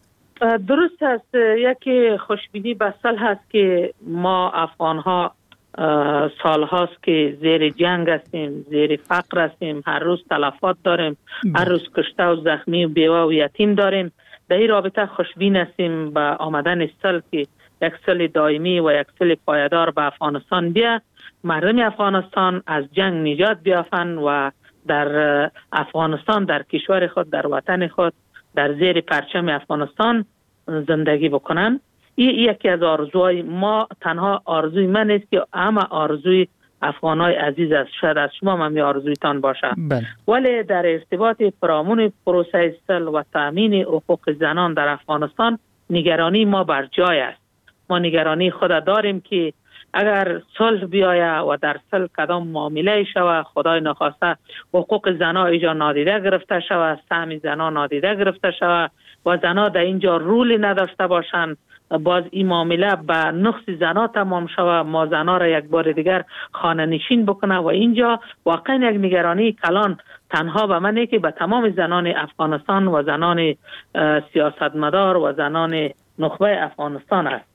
درست است. یکی خوشبینی به صلح است که ما افغان ها سال هاست که زیر جنگ هستیم، زیر فقر هستیم، هر روز تلفات داریم، هر روز کشته و زخمی و بیوه و یتیم داریم. در این رابطه خوشبین هستیم به آمدن صلح که یک صلح دائمی و یک صلح پایدار به افغانستان بیا، مردم افغانستان از جنگ نجات بیافن و در افغانستان، در کشور خود، در وطن خود، در زیر پرچم افغانستان زندگی بکنن. این یکی از آرزوهای ما، تنها آرزوی من است که همه آرزوی افغانای عزیز است، شاید از شما هم آرزویتان باشه. بله. ولی در ارتباط فرامون پروسه صلح و تامین حقوق زنان در افغانستان نگرانی ما بر جای است. ما نگرانی خود داریم که اگر صلح بیاید و در صلح کدام معامله شود، خدای نخواسته حقوق زنان اینجا نادیده گرفته شود، سهم زنان نادیده گرفته شود و زنان در اینجا رولی نداشته باشند، باز این معامله به نقص زنان تمام شود، ما زنان را یک بار دیگر خانه نشین بکنه و اینجا واقعا یک نگرانی کلان تنها به منه که به تمام زنان افغانستان و زنان سیاستمدار و زنان نخبه افغانستان است.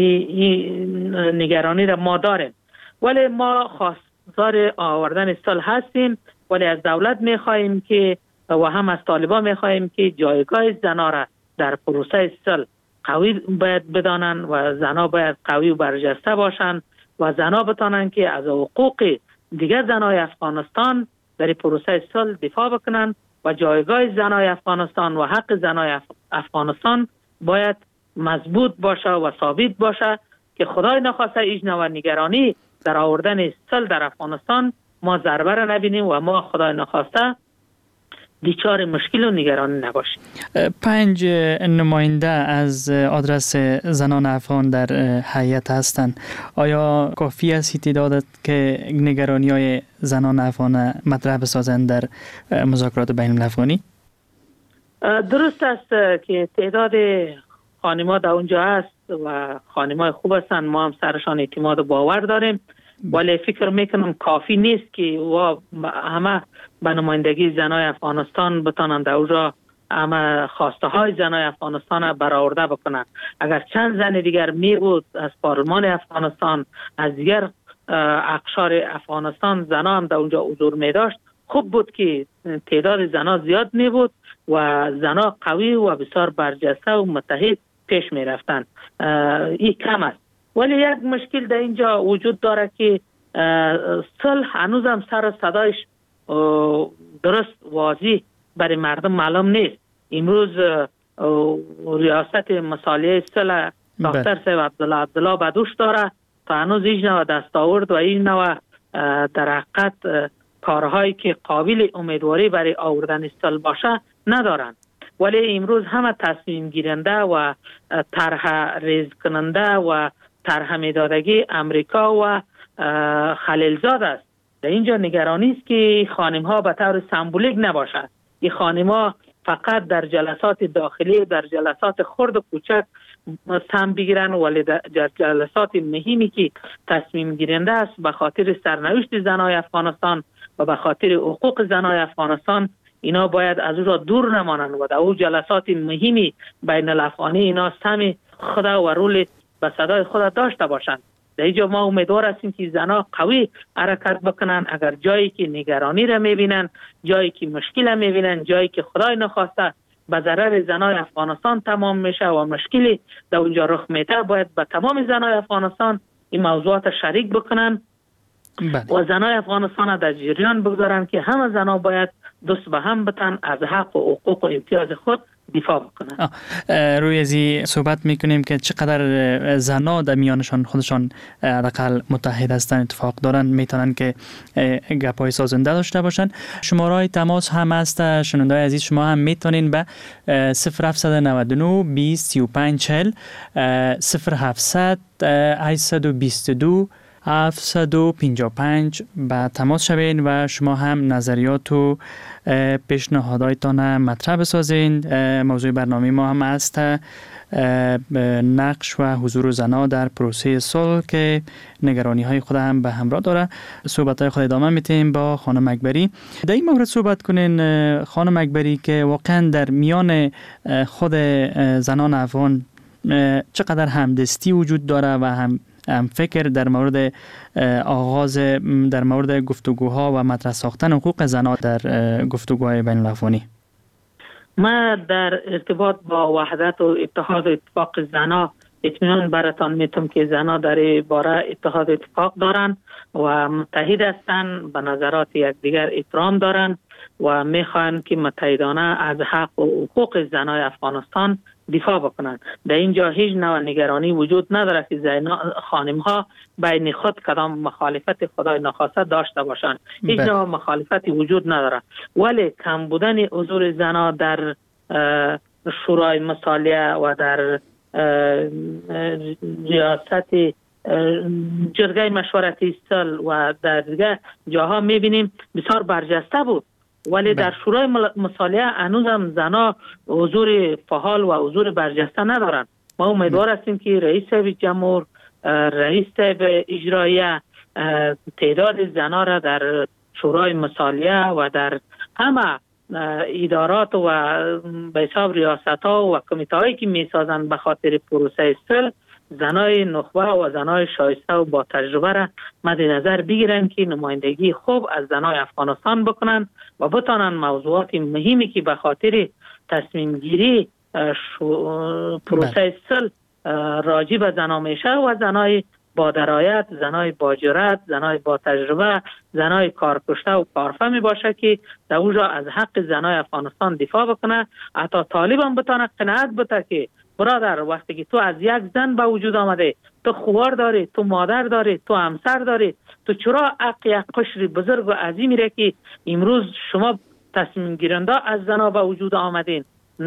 این نگرانی را ما داریم، ولی ما خواستار آوردن صلح هستیم، ولی از دولت میخواهیم که و هم از طالبان میخواهیم که جایگاه زنان را در پروسه صلح قوی باید بدانند و زنها باید قوی و برجسته باشند و زنها بتانند که از حقوق دیگر زنهای افغانستان در پروسه صلح دفاع بکنند و جایگاه زنهای افغانستان و حق زنهای افغانستان باید مضبوط باشه و ثابت باشه که خدای نخواسته ایجنا و نگرانی در آوردن صلح در افغانستان ما ضربه را نبینیم و ما خدای نخواسته دیچار مشکل و نگرانی نباشیم. پنج نماینده از آدرس زنان افغان در هیئت هستند. آیا کافی است تعداد که نگرانی های زنان افغان مطرح بسازند در مذاکرات بین الافغانی؟ درست است که تعداد خانم‌ها در اونجا هست و خانم‌های خوب هستند، ما هم سرشان اعتماد و باور داریم، ولی فکر میکنم کافی نیست که و همه به نمایندگی زنای افغانستان بتانند در اونجا همه خواسته های زنای افغانستان برآورده بکنند. اگر چند زن دیگر می بود از پارلمان افغانستان، از دیگر اقشار افغانستان زنا هم در اونجا حضور می داشت، خوب بود که تعداد زنا زیاد می بود و زنا قوی و بسیار برجسته و متحد پیش می رفتن. این کم است، ولی یک مشکل در اینجا وجود داره که صلح هنوز هم سر صدایش درست واضح برای مردم معلوم نیست. امروز ریاست مصالحه صلح دکتر صاحب عبدالله عبدالله بدوش داره تا هنوز هیچ نوع دستاورد و این نوع در حقیقت کارهایی که قابل امیدواری برای آوردن صلح باشه ندارن. ولی امروز همه تصمیم گیرنده و طرح ریز کننده و طرح میدادگی امریکا و خلیلزاد است. در اینجا نگرانی است که خانم ها به طور سمبولیک نباشد. این خانم ها فقط در جلسات داخلی، در جلسات خرد و کوچک سهم بگیرن، ولی در جلسات مهمی که تصمیم گیرنده است به خاطر سرنوشت زنای افغانستان و به خاطر حقوق زنای افغانستان، اینا باید از او را دور نمانند و در او جلسات مهمی بین الافغانی اینا سهم خود و رول به صدای خود داشته باشند. در اینجا ما امیدوار هستیم که زنها قوی حرکت بکنن. اگر جایی که نگرانی را میبینن، جایی که مشکل را میبینن، جایی که خدای نخواسته به ضرر زنای افغانستان تمام میشه و مشکلی در اونجا رخ میده، باید به تمام زنای افغانستان این موضوعات شریک بکنن بله. و زنای افغانستان در جریان بگذارن که همه زنها باید دست به هم بتن از حق و حقوق و امتیاز خود دفاع بکنن. روی ازی صحبت میکنیم که چقدر زنها در میانشان خودشان حداقل متحد هستن، اتفاق دارن، میتونن که گپای سازنده داشته باشن. شماره تماس هم هست، شنوندای عزیز شما هم میتونین به صفر هفت نه نه بیست سی و پنج چهل صفر هفتصد هشتصد و بیست و دو هفتصد و پنجاه و پنج به تماس شوین و شما هم نظریات و پیشنهاداتتان مطرح بسازین. موضوع برنامه ما هم است نقش و حضور زنها در پروسه صلح که نگرانی های خود هم به همراه داره. صحبت های خود ادامه میتیم با خانم اکبری. در این مورد صحبت کنین خانم اکبری که واقعا در میان خود زنان افغان چقدر همدستی وجود داره و هم فکر در مورد آغاز در مورد گفتگوها و مطرح ساختن حقوق زنان در گفتگوهای بین الافغانی؟ ما در ارتباط با وحدت و اتحاد و اتفاق زنان اطمینان براتان میتونم که زنان در باره اتحاد و اتفاق دارن و متحد هستند، به نظرات یکدیگر احترام دارن و میخوان که متحدانه از حق و حقوق زنای افغانستان دفاع بکنن. در اینجا هیچ نوع نگرانی وجود نداره که خانم ها بین خود کدام مخالفت خدای نخواسته داشته باشند. هیچ نوع مخالفتی وجود نداره، ولی کم بودن حضور زنان در شورای مصالحه و در ریاست جرگه مشورتی صلح و در دیگه جاها میبینیم بسیار برجسته بود، ولی در شورای مصالحه هنوز هم زنا حضور فعال و حضور برجسته ندارن. ما امیدوار هستیم که رئیس جمهور، رئیس اجرایه تعداد زنا را در شورای مصالحه و در همه ادارات و به حساب ریاست ها و کمیته هایی که می سازند به خاطر پروسه صلح زنای نخبه و زنای شایسته و با تجربه را مد نظر بگیرن که نمایندگی خوب از زنای افغانستان بکنن و بتانن موضوعات مهمی که به خاطر تصمیم گیری پروسه صلح راجع به زنا میشه و زنای با درایت، زنای با جرأت، زنای با تجربه، زنای کارکشته و کارفهمی باشه که در اونجا از حق زنای افغانستان دفاع بکنه. حتی طالب هم بتانه قناعت بده که برادر وقتی که تو از یک زن به وجود آمده، تو خوار داری، تو مادر داری، تو همسر داری، تو چرا حق یک قشر بزرگ و عظیمی را که امروز شما تصمیم گیرنده از زنا به وجود آمدین،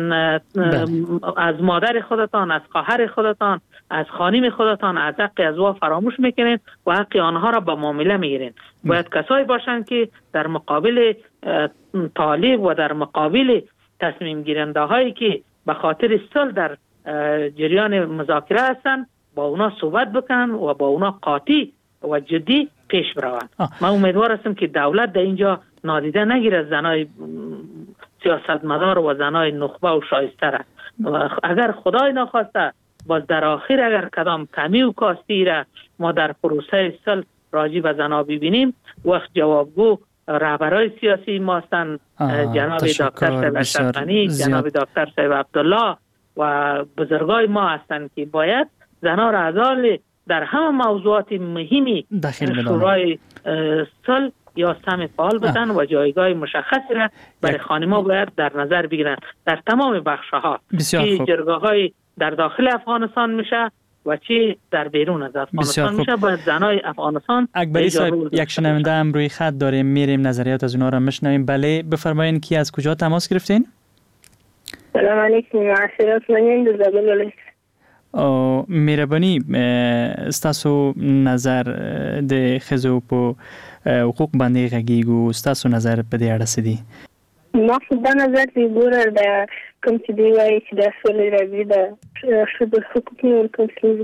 از مادر خودتان، از خواهر خودتان، از خانم خودتان از حق از وا فراموش میکنین و حق آنها را به معامله میگیرین. باید کسایی باشند که در مقابل طالب و در مقابل تصمیم گیرنده هایی که به خاطر صلح در جریان مذاکره هستن با اونا صحبت بکنن و با اونا قاطی و جدی پیش بروند. من امیدوار هستم که دولت در اینجا نادیده نگیره زنای سیاستمدار و زنای نخبه و شایسته را. اگر خدای نخواسته باز در آخر اگر کدام کمی و کاستی را ما در پروسه صلح راجع به زنا ببینیم، وقت جوابگو رهبرای سیاسی ما هستند، جناب دکتر صاحب اشرف غنی، جناب دکتر صاحب عبدالله و بزرگای ما هستند که باید زنا را از حال در همه موضوعات مهمی شورای صلح یا سهم فعال بدن و جایگاه مشخصی را برای خانم‌ها باید در نظر بگیرن در تمام بخش‌ها که جرگه‌های در داخل افغانستان میشه و چی در بیرون از افغانستان میشه. باید زنای افغانستان. اکبری صاحب یک شنونده هم روی خط داریم، میریم نظریات از اونها را میشنویم. بله بفرمایین کی از کجا تماس گرفتین؟ سلام علیکم، معاشرت منین در زبل او مهربانی ستاسو نظر د خزو په حقوق باندې غږیږو، ستاسو نظر په دې اړه څه دی؟ ما خو دا نظر دی ګوره د کوم چې دی وایي چې د سولې راځي د ښځو حقوق نه ورکول کېږي،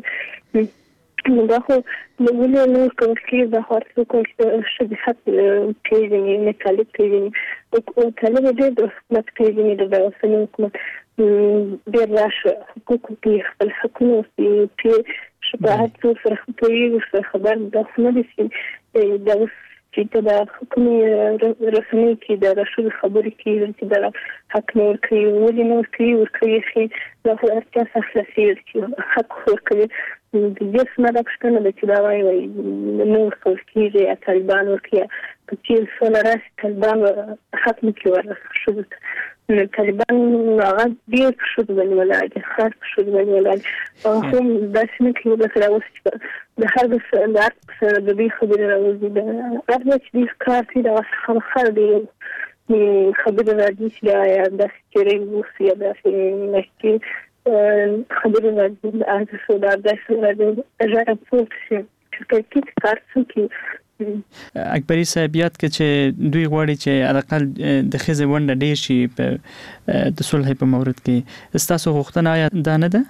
نو دا خو د ولې نه ورکول کېږي د هر څوک چې د ښځې حق پېژني، نه طالب پېژني، طالب ډېر د حکومت پېژني، د اوسني حکومت ډېر راشه حقوق پې خپل حقونه پې شفاعت سره پوهېږي، ورسره خبر دا خو نه دي چې دا اوس چې ته د حکومي رسنۍ کې د ښځو خبرې کوي چې د حق نه ورکوي، ولې نه ورکوي؟ ورکوي ښې دا خو اړتیا خلاصېږي چې حق ورکوي. د دې څخه دا پوښتنه ده چې دا وایي وایي نه ورکول کېږي یا طالبان ورکوي، که چېرې سوله راشي طالبان حق نه کوي ورکړي ښځو ته. نو طالبان هغه ډېر په ښځو باندې ولاړ دي، خاص په ښځو باندې ولاړ دي، هغه هم داسې نه کوي لکه دا اوس چې د هر د هر سره د دوی خبرې راوځي، د هر ځای چې دوی کار کوي د هغه خامخا د خبرې راځي چې دا یا داسې چېرې اوس یا داسې مشکې خبرې راځي، د ارزښت او د ارزښت راځي ژر پورته شي چې کړکېچ کار څوک اکبری صاحب یاد که چې دوی غواړي چې حداقل د ښځې ونډه ډېر شي د صلح په مورد کې، ستاسو غوښتنه آیا دا نه ده؟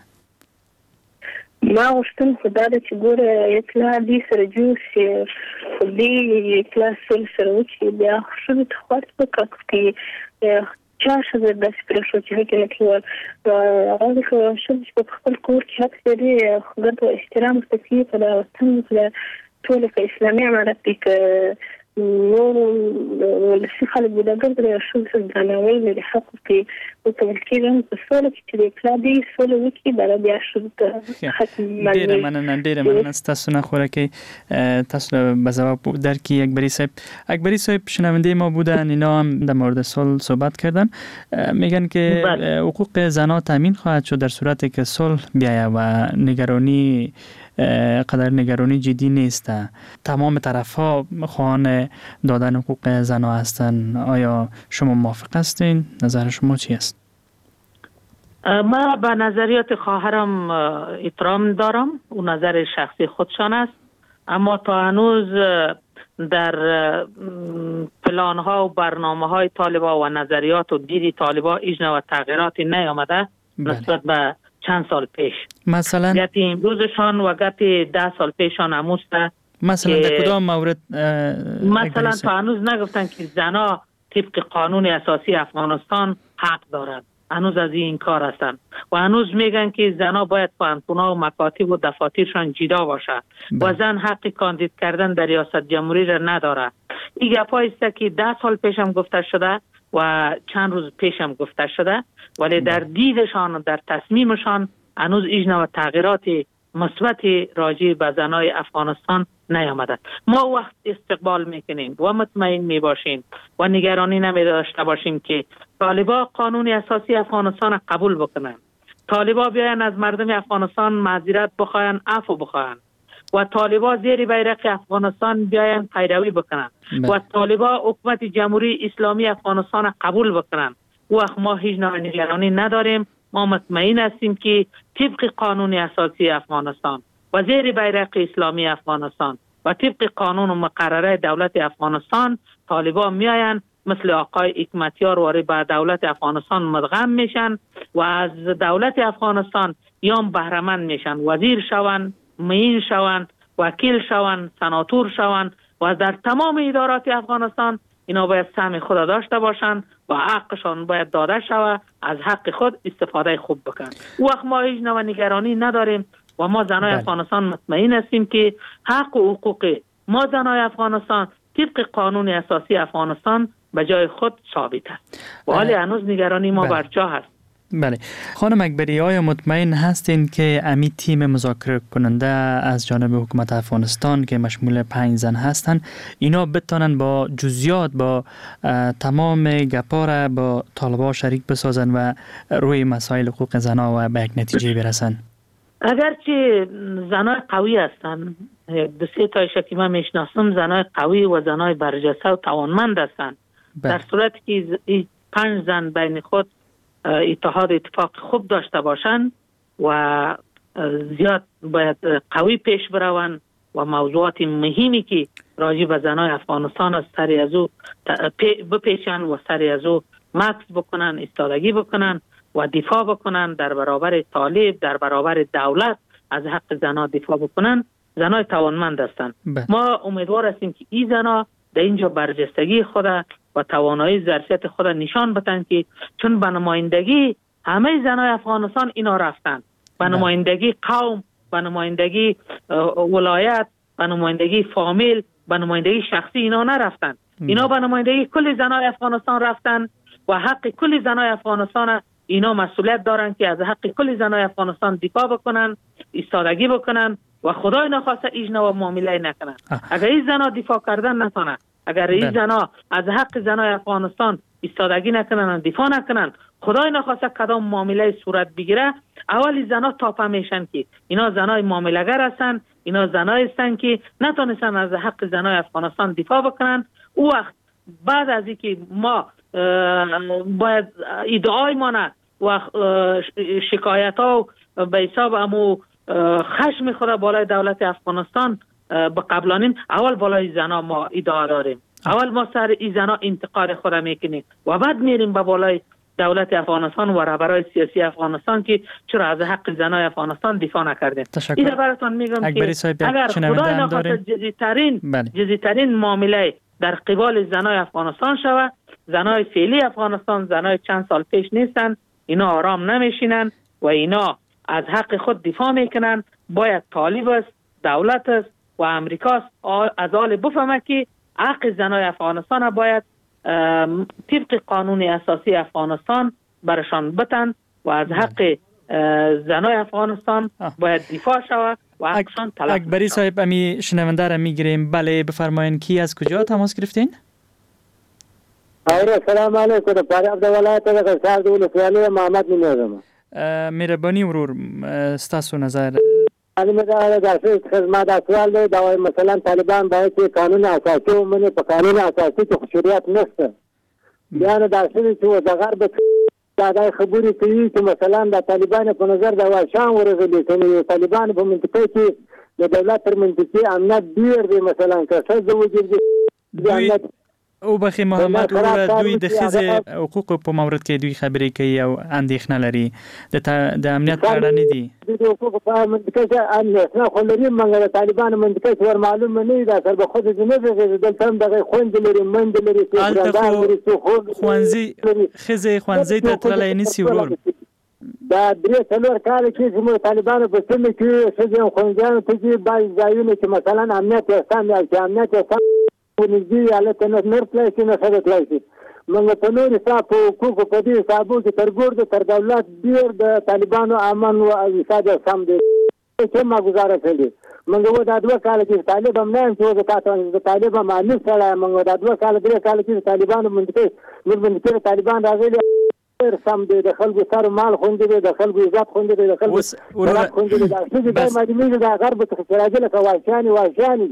ما غوښتنه خو دا ده چې ګوره اطلاع دې سره جوړ شي، خو دې اطلاع صلح سره وکړي، بیا ښځو ته خواړه وکړي، چهار شده دست پر شد که هیچ نکیوال و آغاز که شدش به خپل کور که حق داری خودت و احترام استکی پدا وطن پدا طول که اسلامی عمارت دی که نور ولسی خالق بوداگر داری شدش دانوی میری حق که متملکی رم سوال که چلی اکلادی سوال وکی برای بیا شد حق ملوی دیره منن دیره منن تاسو نه خوره که تاسو بزواب درکی اکبری صاحب اکبری صاحب شنونده ما بودن اینا هم در مورد صلح صحبت کردن میگن که حقوق زنان تامین خواهد شد در صورتی که صلح بیاید و نگرانی قدر نگرانی جدی نیست. تمام طرف ها خواهان دادن حقوق زنان هستند. آیا شما موافق هستین؟ نظر شما چی است؟ ما به نظریات خواهرم احترام دارم و نظر شخصی خودشان است، اما تا هنوز در پلان ها و برنامه های طالبا و نظریات و دید طالبا هیچ نوع تغییراتی نیامده نسبت به چند سال پیش. مثلا گپی امروزشان و گپی ده سال پیشان هموسته. مثلا در کدام مورد مثلا تا هنوز نگفتن که زنا طبق قانون اساسی افغانستان حق دارد. هنوز از این کار هستن و هنوز میگن که زنا باید پانتونا و مکاتب و دفاترشان جدا باشه و زن حق کاندید کردن در ریاست جمهوری را نداره. این گپایی است که ده سال پیشم گفته شده و چند روز پیشم گفته شده، ولی در دیدشان و در تصمیمشان هنوز هیچ نوع تغییرات مثبت راجع به زنای افغانستان نیامده. ما وقت استقبال میکنیم و مطمئن میباشیم و نگرانی نمیداشته باشیم که طالبا قانون اساسی افغانستان قبول بکنن، طالبا بیاین از مردم افغانستان معذرت بخواین، عفو بخواین و طالبا زیر بیرق افغانستان بیاین پیروی بکنن و طالبا حکومت جمهوری اسلامی افغانستان قبول بکنن. وقت ما هیچ نوع نگرانی نداریم. ما مطمئن هستیم که طبق قانون اساسی افغانستان و زیر بیرق اسلامی افغانستان و طبق قانون و مقرره دولت افغانستان طالبان میاین مثل آقای حکمتیار وارد به دولت افغانستان مدغم میشن و از دولت افغانستان یام بهرمند میشن، وزیر شون، معین شون، وکیل شون، سناتور شون و در تمام ادارات افغانستان اینا باید سهم خود داشته باشند و حقشان باید داده شود، از حق خود استفاده خوب بکنن. وقت ما هیچ نوع نگرانی نداریم و ما زنای بله. افغانستان مطمئن هستیم که حق و حقوق ما زنای افغانستان طبق قانون اساسی افغانستان به جای خود ثابت است و حالی هنوز نگرانی ما بله. بر جا هست. بله خانم اکبری، آیا مطمئن هستین که امی تیم مذاکره کننده از جانب حکومت افغانستان که مشمول پنج زن هستند اینا بتانن با جزئیات با تمام گپا را با طالبان شریک بسازن و روی مسائل حقوق زنان و به یک نتیجه برسن؟ اگرچه زنای قوی هستند، دو سه تایش که من میشناسم زنای قوی و زنای برجسته و توانمند هستند، در صورتی که پنج زن بین خود اتحاد اتفاق خوب داشته باشند و زیاد باید قوی پیش بروند و موضوعات مهمی که راجع به زنای افغانستان از سری از او بپیچن و سری از او مکس بکنن، استادگی بکنن و دفاع بکنن در برابر طالب، در برابر دولت از حق زنها دفاع بکنن، زنای توانمند هستند. ما امیدوار هستیم که این زنها در اینجا برجستگی خود و توانایی ظرفیت خود نشان بدن که چون به نمایندگی همه زنای افغانستان اینا رفتن، به نمایندگی قوم، به نمایندگی ولایت، به نمایندگی فامیل، به نمایندگی شخصی اینا نرفتن. اینا به نمایندگی کل زنای افغانستان رفتن و حق کل زنای افغانستان اینا مسئولیت دارن که از حق کل زنای افغانستان دفاع بکنن، ایستادگی بکنن و خدای نخواسته هیچ نوع معامله نکنن. اگر این زنا دفاع کردن نتونه، اگر این زنا از حق زنای افغانستان ایستادگی نکنن و دفاع نکنن، خدای نخواسته کدام معامله صورت بگیره، اولی زنا تاپه میشن که اینا زنای معامله‌گر هستن، اینا زنای هستن که نتونستن از حق زنای افغانستان دفاع بکنن. او وقت بعد از اینکه ما باید ادعای مانه و شکایت ها به حساب امو خشم خود بالای دولت افغانستان بقبلانیم، اول بالای زنا ما ادعا داریم، اول ما سر این زنا انتقاد خود میکنیم و بعد میریم به بالای دولت افغانستان و رهبرای سیاسی افغانستان که چرا از حق زنای افغانستان دفاع نکردیم. این براتون میگم که اگر خدای نخواسته جدیترین بله. جدیترین معامله در قبال زنای افغانستان شود، زنای فعلی افغانستان زنای چند سال پیش نیستن. اینا آرام نمیشینن و اینا از حق خود دفاع میکنن. باید طالب است، دولت است و امریکا از آل بفهمه که حق زنای افغانستان باید طبق قانون اساسی افغانستان برشان بتن و از حق زنای افغانستان باید دفاع شود و حقشان طلب. اکبری صاحب امی شنونده را میگیریم. بله بفرمایید، کی از کجا تماس گرفتین؟ آره سلام علیکم. پریاب د ولایت د قصار د ولسوالۍ محمد نومېږم. مهرباني ورور ستاسو نظر. معلومه ده د خدمت د سوال دی دا مثلا طالبان باید چې قانون اساسي ومني. په قانون اساسي کې خشوریت نشته. بیا نه دا څه چې د غرب دا د خبرې کوي چې مثلا د طالبان په نظر د واشان ورغلي کوي. طالبان په منطقه کې د دولت پر منطقه امنیت ډیر دی. مثلا که څه د وجود دی او بخی محمد ورور دوی د ښځې حقوق په مورد کې دوی خبرې کوي او اندېښنه لري د امنیت په اړه نه دي. د حقوق په منطقه کې اندېښنه خو لري، مګر د طالبان منطقه کې ور معلومه نه ده. سر به خود نه دی دلته هم دغه خوند لري، مند لري، ښوونځي ښځې ښوونځي ته تللی نشي ورور. دا درې څلور کاله کې زموږ طالبانو په سیمه کې ښځې ښوونځیانو ته ځي. بعضې ځایونه چې مثلا امنیت یې سم یا چې امنیت یې سم ونږدې هلته نه نر تللی شي نه ښځه تللی شي. موږ په نور حساب په حقوقو په دې حسابو کې تر ګور د تر دولت ډېر د طالبانو امن او حساب یې سم دی. چې ما ګزاره کړې موږ و دا دوه کاله چې طالب هم نه یم چې زه تاته د طالب هم عامل سړی یم. موږ دا دوه کاله درې کاله چې طالبانو منطقې موږ منطقې طالبان راغلي ډېر سم دی. د خلکو سر مال خوندې دی، د خلکو عزت خوندې دی، د خلکو خوراک خوندې دی. دا ښځې دی معلومېږي د غرب څخه چې راځي لکه وحشیانې وحشیانې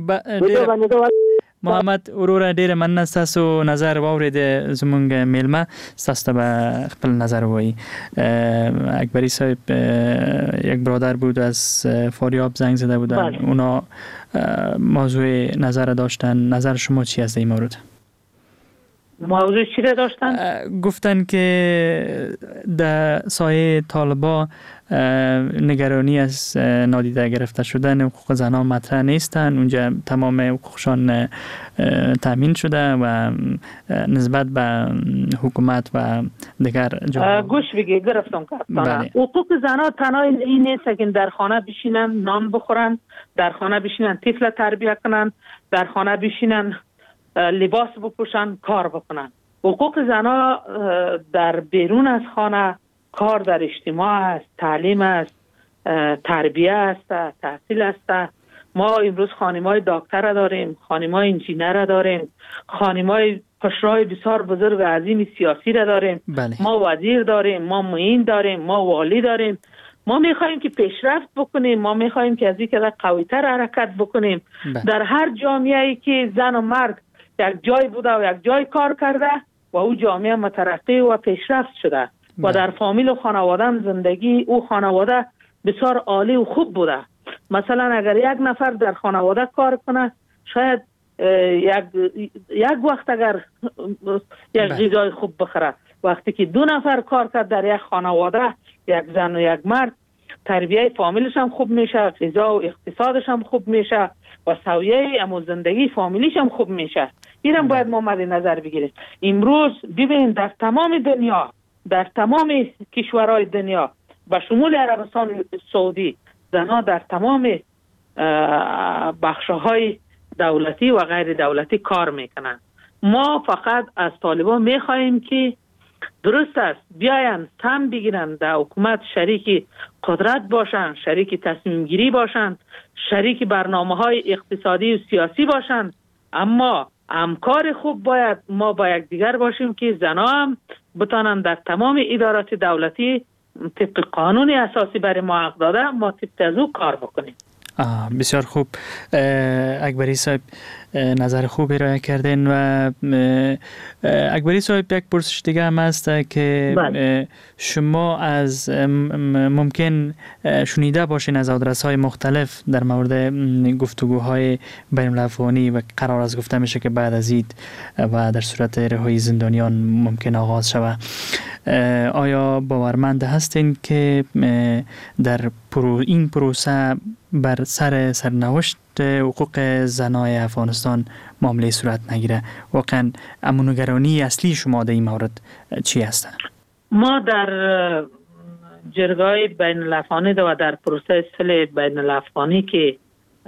دي. محمد وروره ډیره مننه ستاسو نظر واورېده. زمونږ میلمه ستاسو ته به خپل نظر ووایي. اکبری صاحب یک برادر بود از فاریاب زنگ زده بودن. اونا موضوع نظر داشتن. نظر شما چی است این مورد؟ موضوع چی را داشتن؟ گفتن که در سایه طالبا نگرانی از نادیده گرفته شدن حقوق زنان مطرح نیستن. اونجا تمام حقوقشان تامین شده و نسبت به حکومت و دیگر جامعه. گوش بگی گرفتم کارتانه. حقوق زنان تنها این نیست که در خانه بشینن نان بخورن، در خانه بشینن طفل تربیت کنن، در خانه بشینن لباس بپوشن، کار بکنن. حقوق زنها در بیرون از خانه کار در اجتماع است، تعلیم است، تربیه است، تحصیل است. ما امروز خانم‌های دکتر داریم، خانم‌های انجینر داریم، خانم‌های قشرهای بسیار بزرگ و عظیم سیاسی را داریم. بله. ما وزیر داریم، ما معین داریم، ما والی داریم. ما میخوایم که پیشرفت بکنیم، ما میخوایم که از این که قوی‌تر حرکت بکنیم. بله. در هر جامعه‌ای که زن و مرد یک جای بوده و یک جای کار کرده و او جامعه مترقی و پیشرفت شده و در فامیل و خانواده زندگی او خانواده بسیار عالی و خوب بوده. مثلا اگر یک نفر در خانواده کار کنه شاید یک یک وقت اگر یک غذای خوب بخوره، وقتی که دو نفر کار کرد در یک خانواده، یک زن و یک مرد، تربیه فامیلش هم خوب میشه، غذا و اقتصادش هم خوب میشه و سویه اما زندگی فامیلیش هم خوب میشه. اینم باید ما مد نظر بگیریم. امروز ببین در تمام دنیا، در تمام کشورهای دنیا به شمول عربستان سعودی، زنها در تمام بخش‌های دولتی و غیر دولتی کار میکنن. ما فقط از طالبان میخواهیم که درست است بیاین سهم بگیرن، در حکومت شریک قدرت باشن، شریک تصمیم گیری باشن، شریک برنامه‌های اقتصادی و سیاسی باشن، اما همکار خوب باید ما با یک دیگر باشیم که زنها هم بتانن در تمام ادارات دولتی طبق قانون اساسی برای ما حق داده ما طبق از او کار بکنیم. آه بسیار خوب. اکبری صاحب نظر خوب ارائه کردین و اکبری صاحب یک پرسش دیگه هم هست که بله. شما از ممکن شنیده باشین از آدرس‌های مختلف در مورد گفتگوهای بین الافغانی و قرار از گفته میشه که بعد از عید و در صورت رهایی زندانیان ممکن آغاز شود. آیا باورمند هستین که در پرو این پروسه بر سر سرنوشت رشد حقوق زنای افغانستان معامله صورت نگیره؟ واقعا امونگرانی اصلی شما در این مورد چی هست؟ ما در جرگای بین الافغانی و در پروسه صلح بین الافغانی که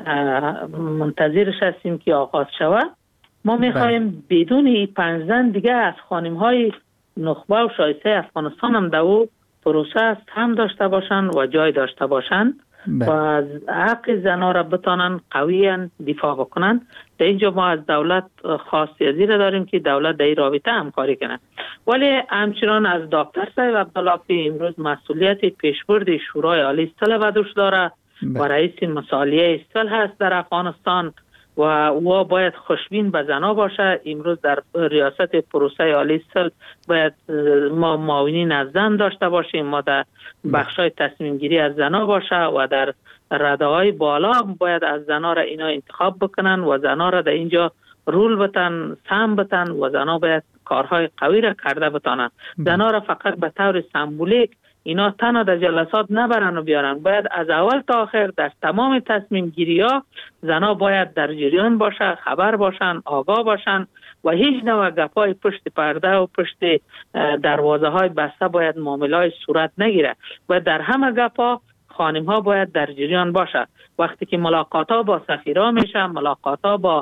منتظرش هستیم که آغاز شود، ما میخوایم بدون این پنج زن دیگه از خانم های نخبه و شایسته افغانستان هم در او پروسه هم داشته باشن و جای داشته باشن و از حق زنها را بتانن قویاً دفاع بکنن. در اینجا ما از دولت خاصی ازی را داریم که دولت در این رابطه همکاری کنه، ولی همچنان از دکتر صاحب عبدالله که امروز مسئولیت پیشبرد شورای عالی صلح به دوش داره و رئیس مسالیه صلح هست در افغانستان و او باید خوشبین به زنا باشه. امروز در ریاست پروسه عالی صلح باید ما معاونین از زن داشته باشیم، ما در بخشای تصمیم گیری از زنا باشه و در رده های بالا باید از زنا را اینا انتخاب بکنن و زنا را در اینجا رول بتن، سم بتن و زنا باید کارهای قوی را کرده بتانن. زنا را فقط به طور سمبولیک اینا تنها در جلسات نبرن و بیارن، باید از اول تا آخر در تمام تصمیم گیری ها زنا باید در جریان باشه، خبر باشن، آگاه باشن و هیچ نوع گپای پشت پرده و پشت دروازه های بسته باید معاملات صورت نگیره و در همه گپا خانم ها باید در جریان باشه. وقتی که ملاقات ها با سفیرها میشه، ملاقات ها با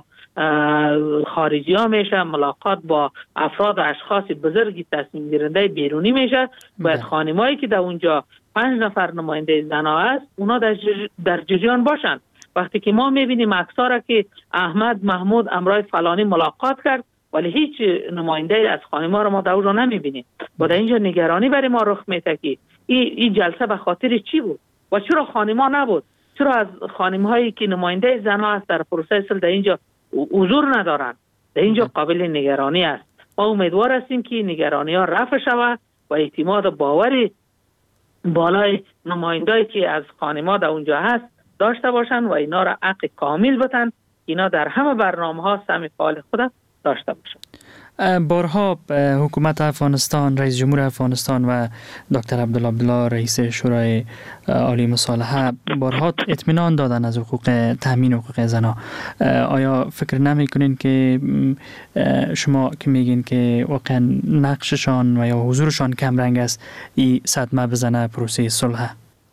خارجی ها میشه، ملاقات با افراد و اشخاص بزرگی تصمیم گیرنده بیرونی میشه، باید خانم هایی که در اونجا پنج نفر نماینده زنها هست اونا در, جر... در جریان باشن. وقتی که ما میبینیم اکثارا که احمد محمود امرای فلانی ملاقات کرد ولی هیچ نماینده از خانم ها رو ما در اونجا نمیبینیم و در اینجا نگرانی برای ما رخ میده که این ای جلسه به خاطر چی بود و چرا خانم ها نبود؟ چرا از خانم هایی که نماینده زنها هست در پروسه صلح در اینجا حضور ندارن؟ در اینجا قابل نگرانی است. ما امیدوار هستیم که نگرانی ها رفع شود و اعتماد باوری بالای نمایندهایی که از خانم ها در اونجا هست داشته باشن و اینا را حق کامل بتن، اینا در همه برنامه ها سهم فعال خود داشته باشن. بارها حکومت افغانستان، رئیس جمهور افغانستان و دکتر عبدالله عبدالله رئیس شورای عالی مصالحه بارها اطمینان دادن از حقوق تامین حقوق زنها. آیا فکر نمیکنین که شما که میگین که واقعا نقششان و یا حضورشان کم رنگ است این صدمه بزنه پروسه صلح؟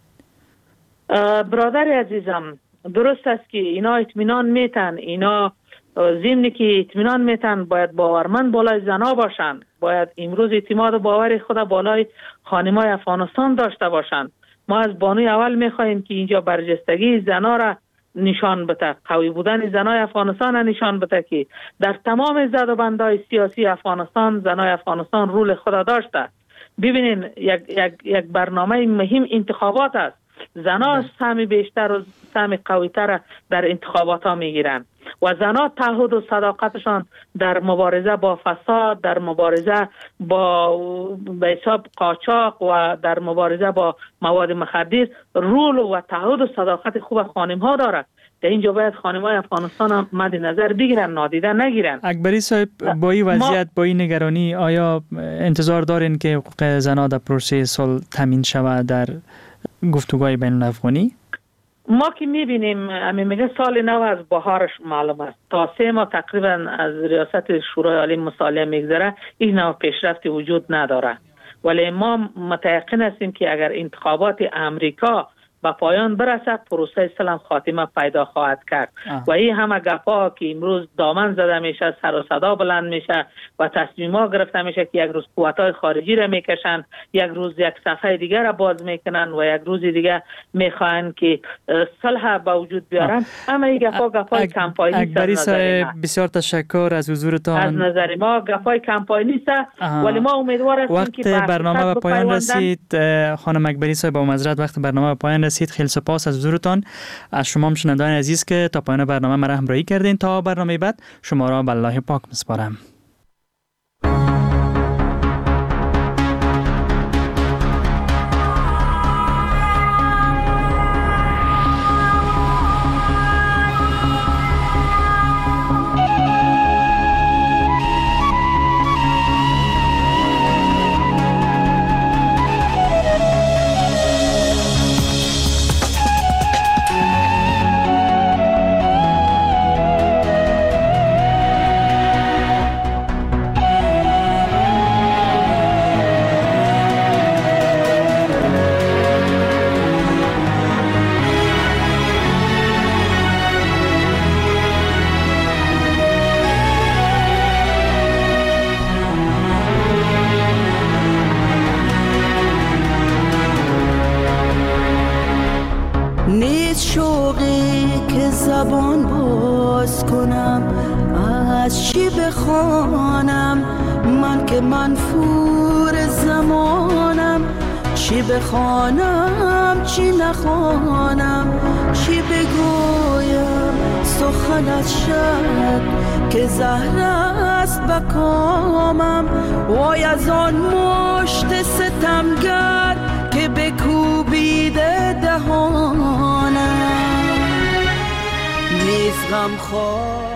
برادر عزیزم، درست است که اینا اطمینان میتن، اینا ضمن که اطمینان میتن باید باورمند بالای زنها باشن، باید امروز اعتماد و باور خود بالای خانمای افغانستان داشته باشن. ما از بانوی اول میخواهیم که اینجا برجستگی زنها را نشان بده، قوی بودن زنای افغانستان را نشان بده که در تمام زد و بندهای سیاسی افغانستان زنای افغانستان رول خود داشته. ببینین یک, یک, یک برنامه مهم انتخابات است، زنها سهم بیشتر و سهم قویتر در انتخابات ها میگیرن و زنها تعهد و صداقتشان در مبارزه با فساد، در مبارزه با به حساب قاچاق و در مبارزه با مواد مخدر رول و تعهد و صداقت خوب خانم ها دارد. در اینجا باید خانم های افغانستان هم مد نظر بگیرن، نادیده نگیرن. اکبری صاحب، با این وضعیت، با این نگرانی، آیا انتظار دارین که حقوق زنها در پروسه صلح تامین شود در گفتگوهای بین الافغانی؟ ما که میبینیم همین میگه سال نو از بهارش معلوم است، تا سه ماه تقریبا از ریاست شورای عالی مصالحه میگذره، این نوع پیشرفتی وجود نداره. ولی ما متیقن هستیم که اگر انتخابات امریکا به پایان برسد پروسه صلح خاتمه پیدا خواهد کرد آه. و این همه گپا که امروز دامن زده میشه، سر و صدا بلند میشه و تصمیمات گرفته میشه که یک روز قوت‌های خارجی را میکشن، یک روز یک صفحه دیگر را باز میکنن و یک روز دیگه میخوان که صلح به وجود بیارن. اما این گپا گپای کمپاینی است. اکبری صاحب، بسیار تشکر از حضورتان. از نظر ما گپای کمپاینی است، ولی ما امیدوار هستیم که وقت برنامه به پایان رسید. خانم اکبری صاحب، با معذرت وقت برنامه به پایان رسید. خیلی سپاس از حضورتان. از شما هم شنوندگان عزیز که تا پایان برنامه مرا همراهی کردین. تا برنامه بعد شما را به الله پاک میسپارم. از چی بخوانم من که منفور زمانم؟ چی بخوانم چی نخوانم، چی بگویم سخن از شب که زهر است بکامم. وای از آن مشت ستمگر که بکوبیده دهانم، نیز غمخوار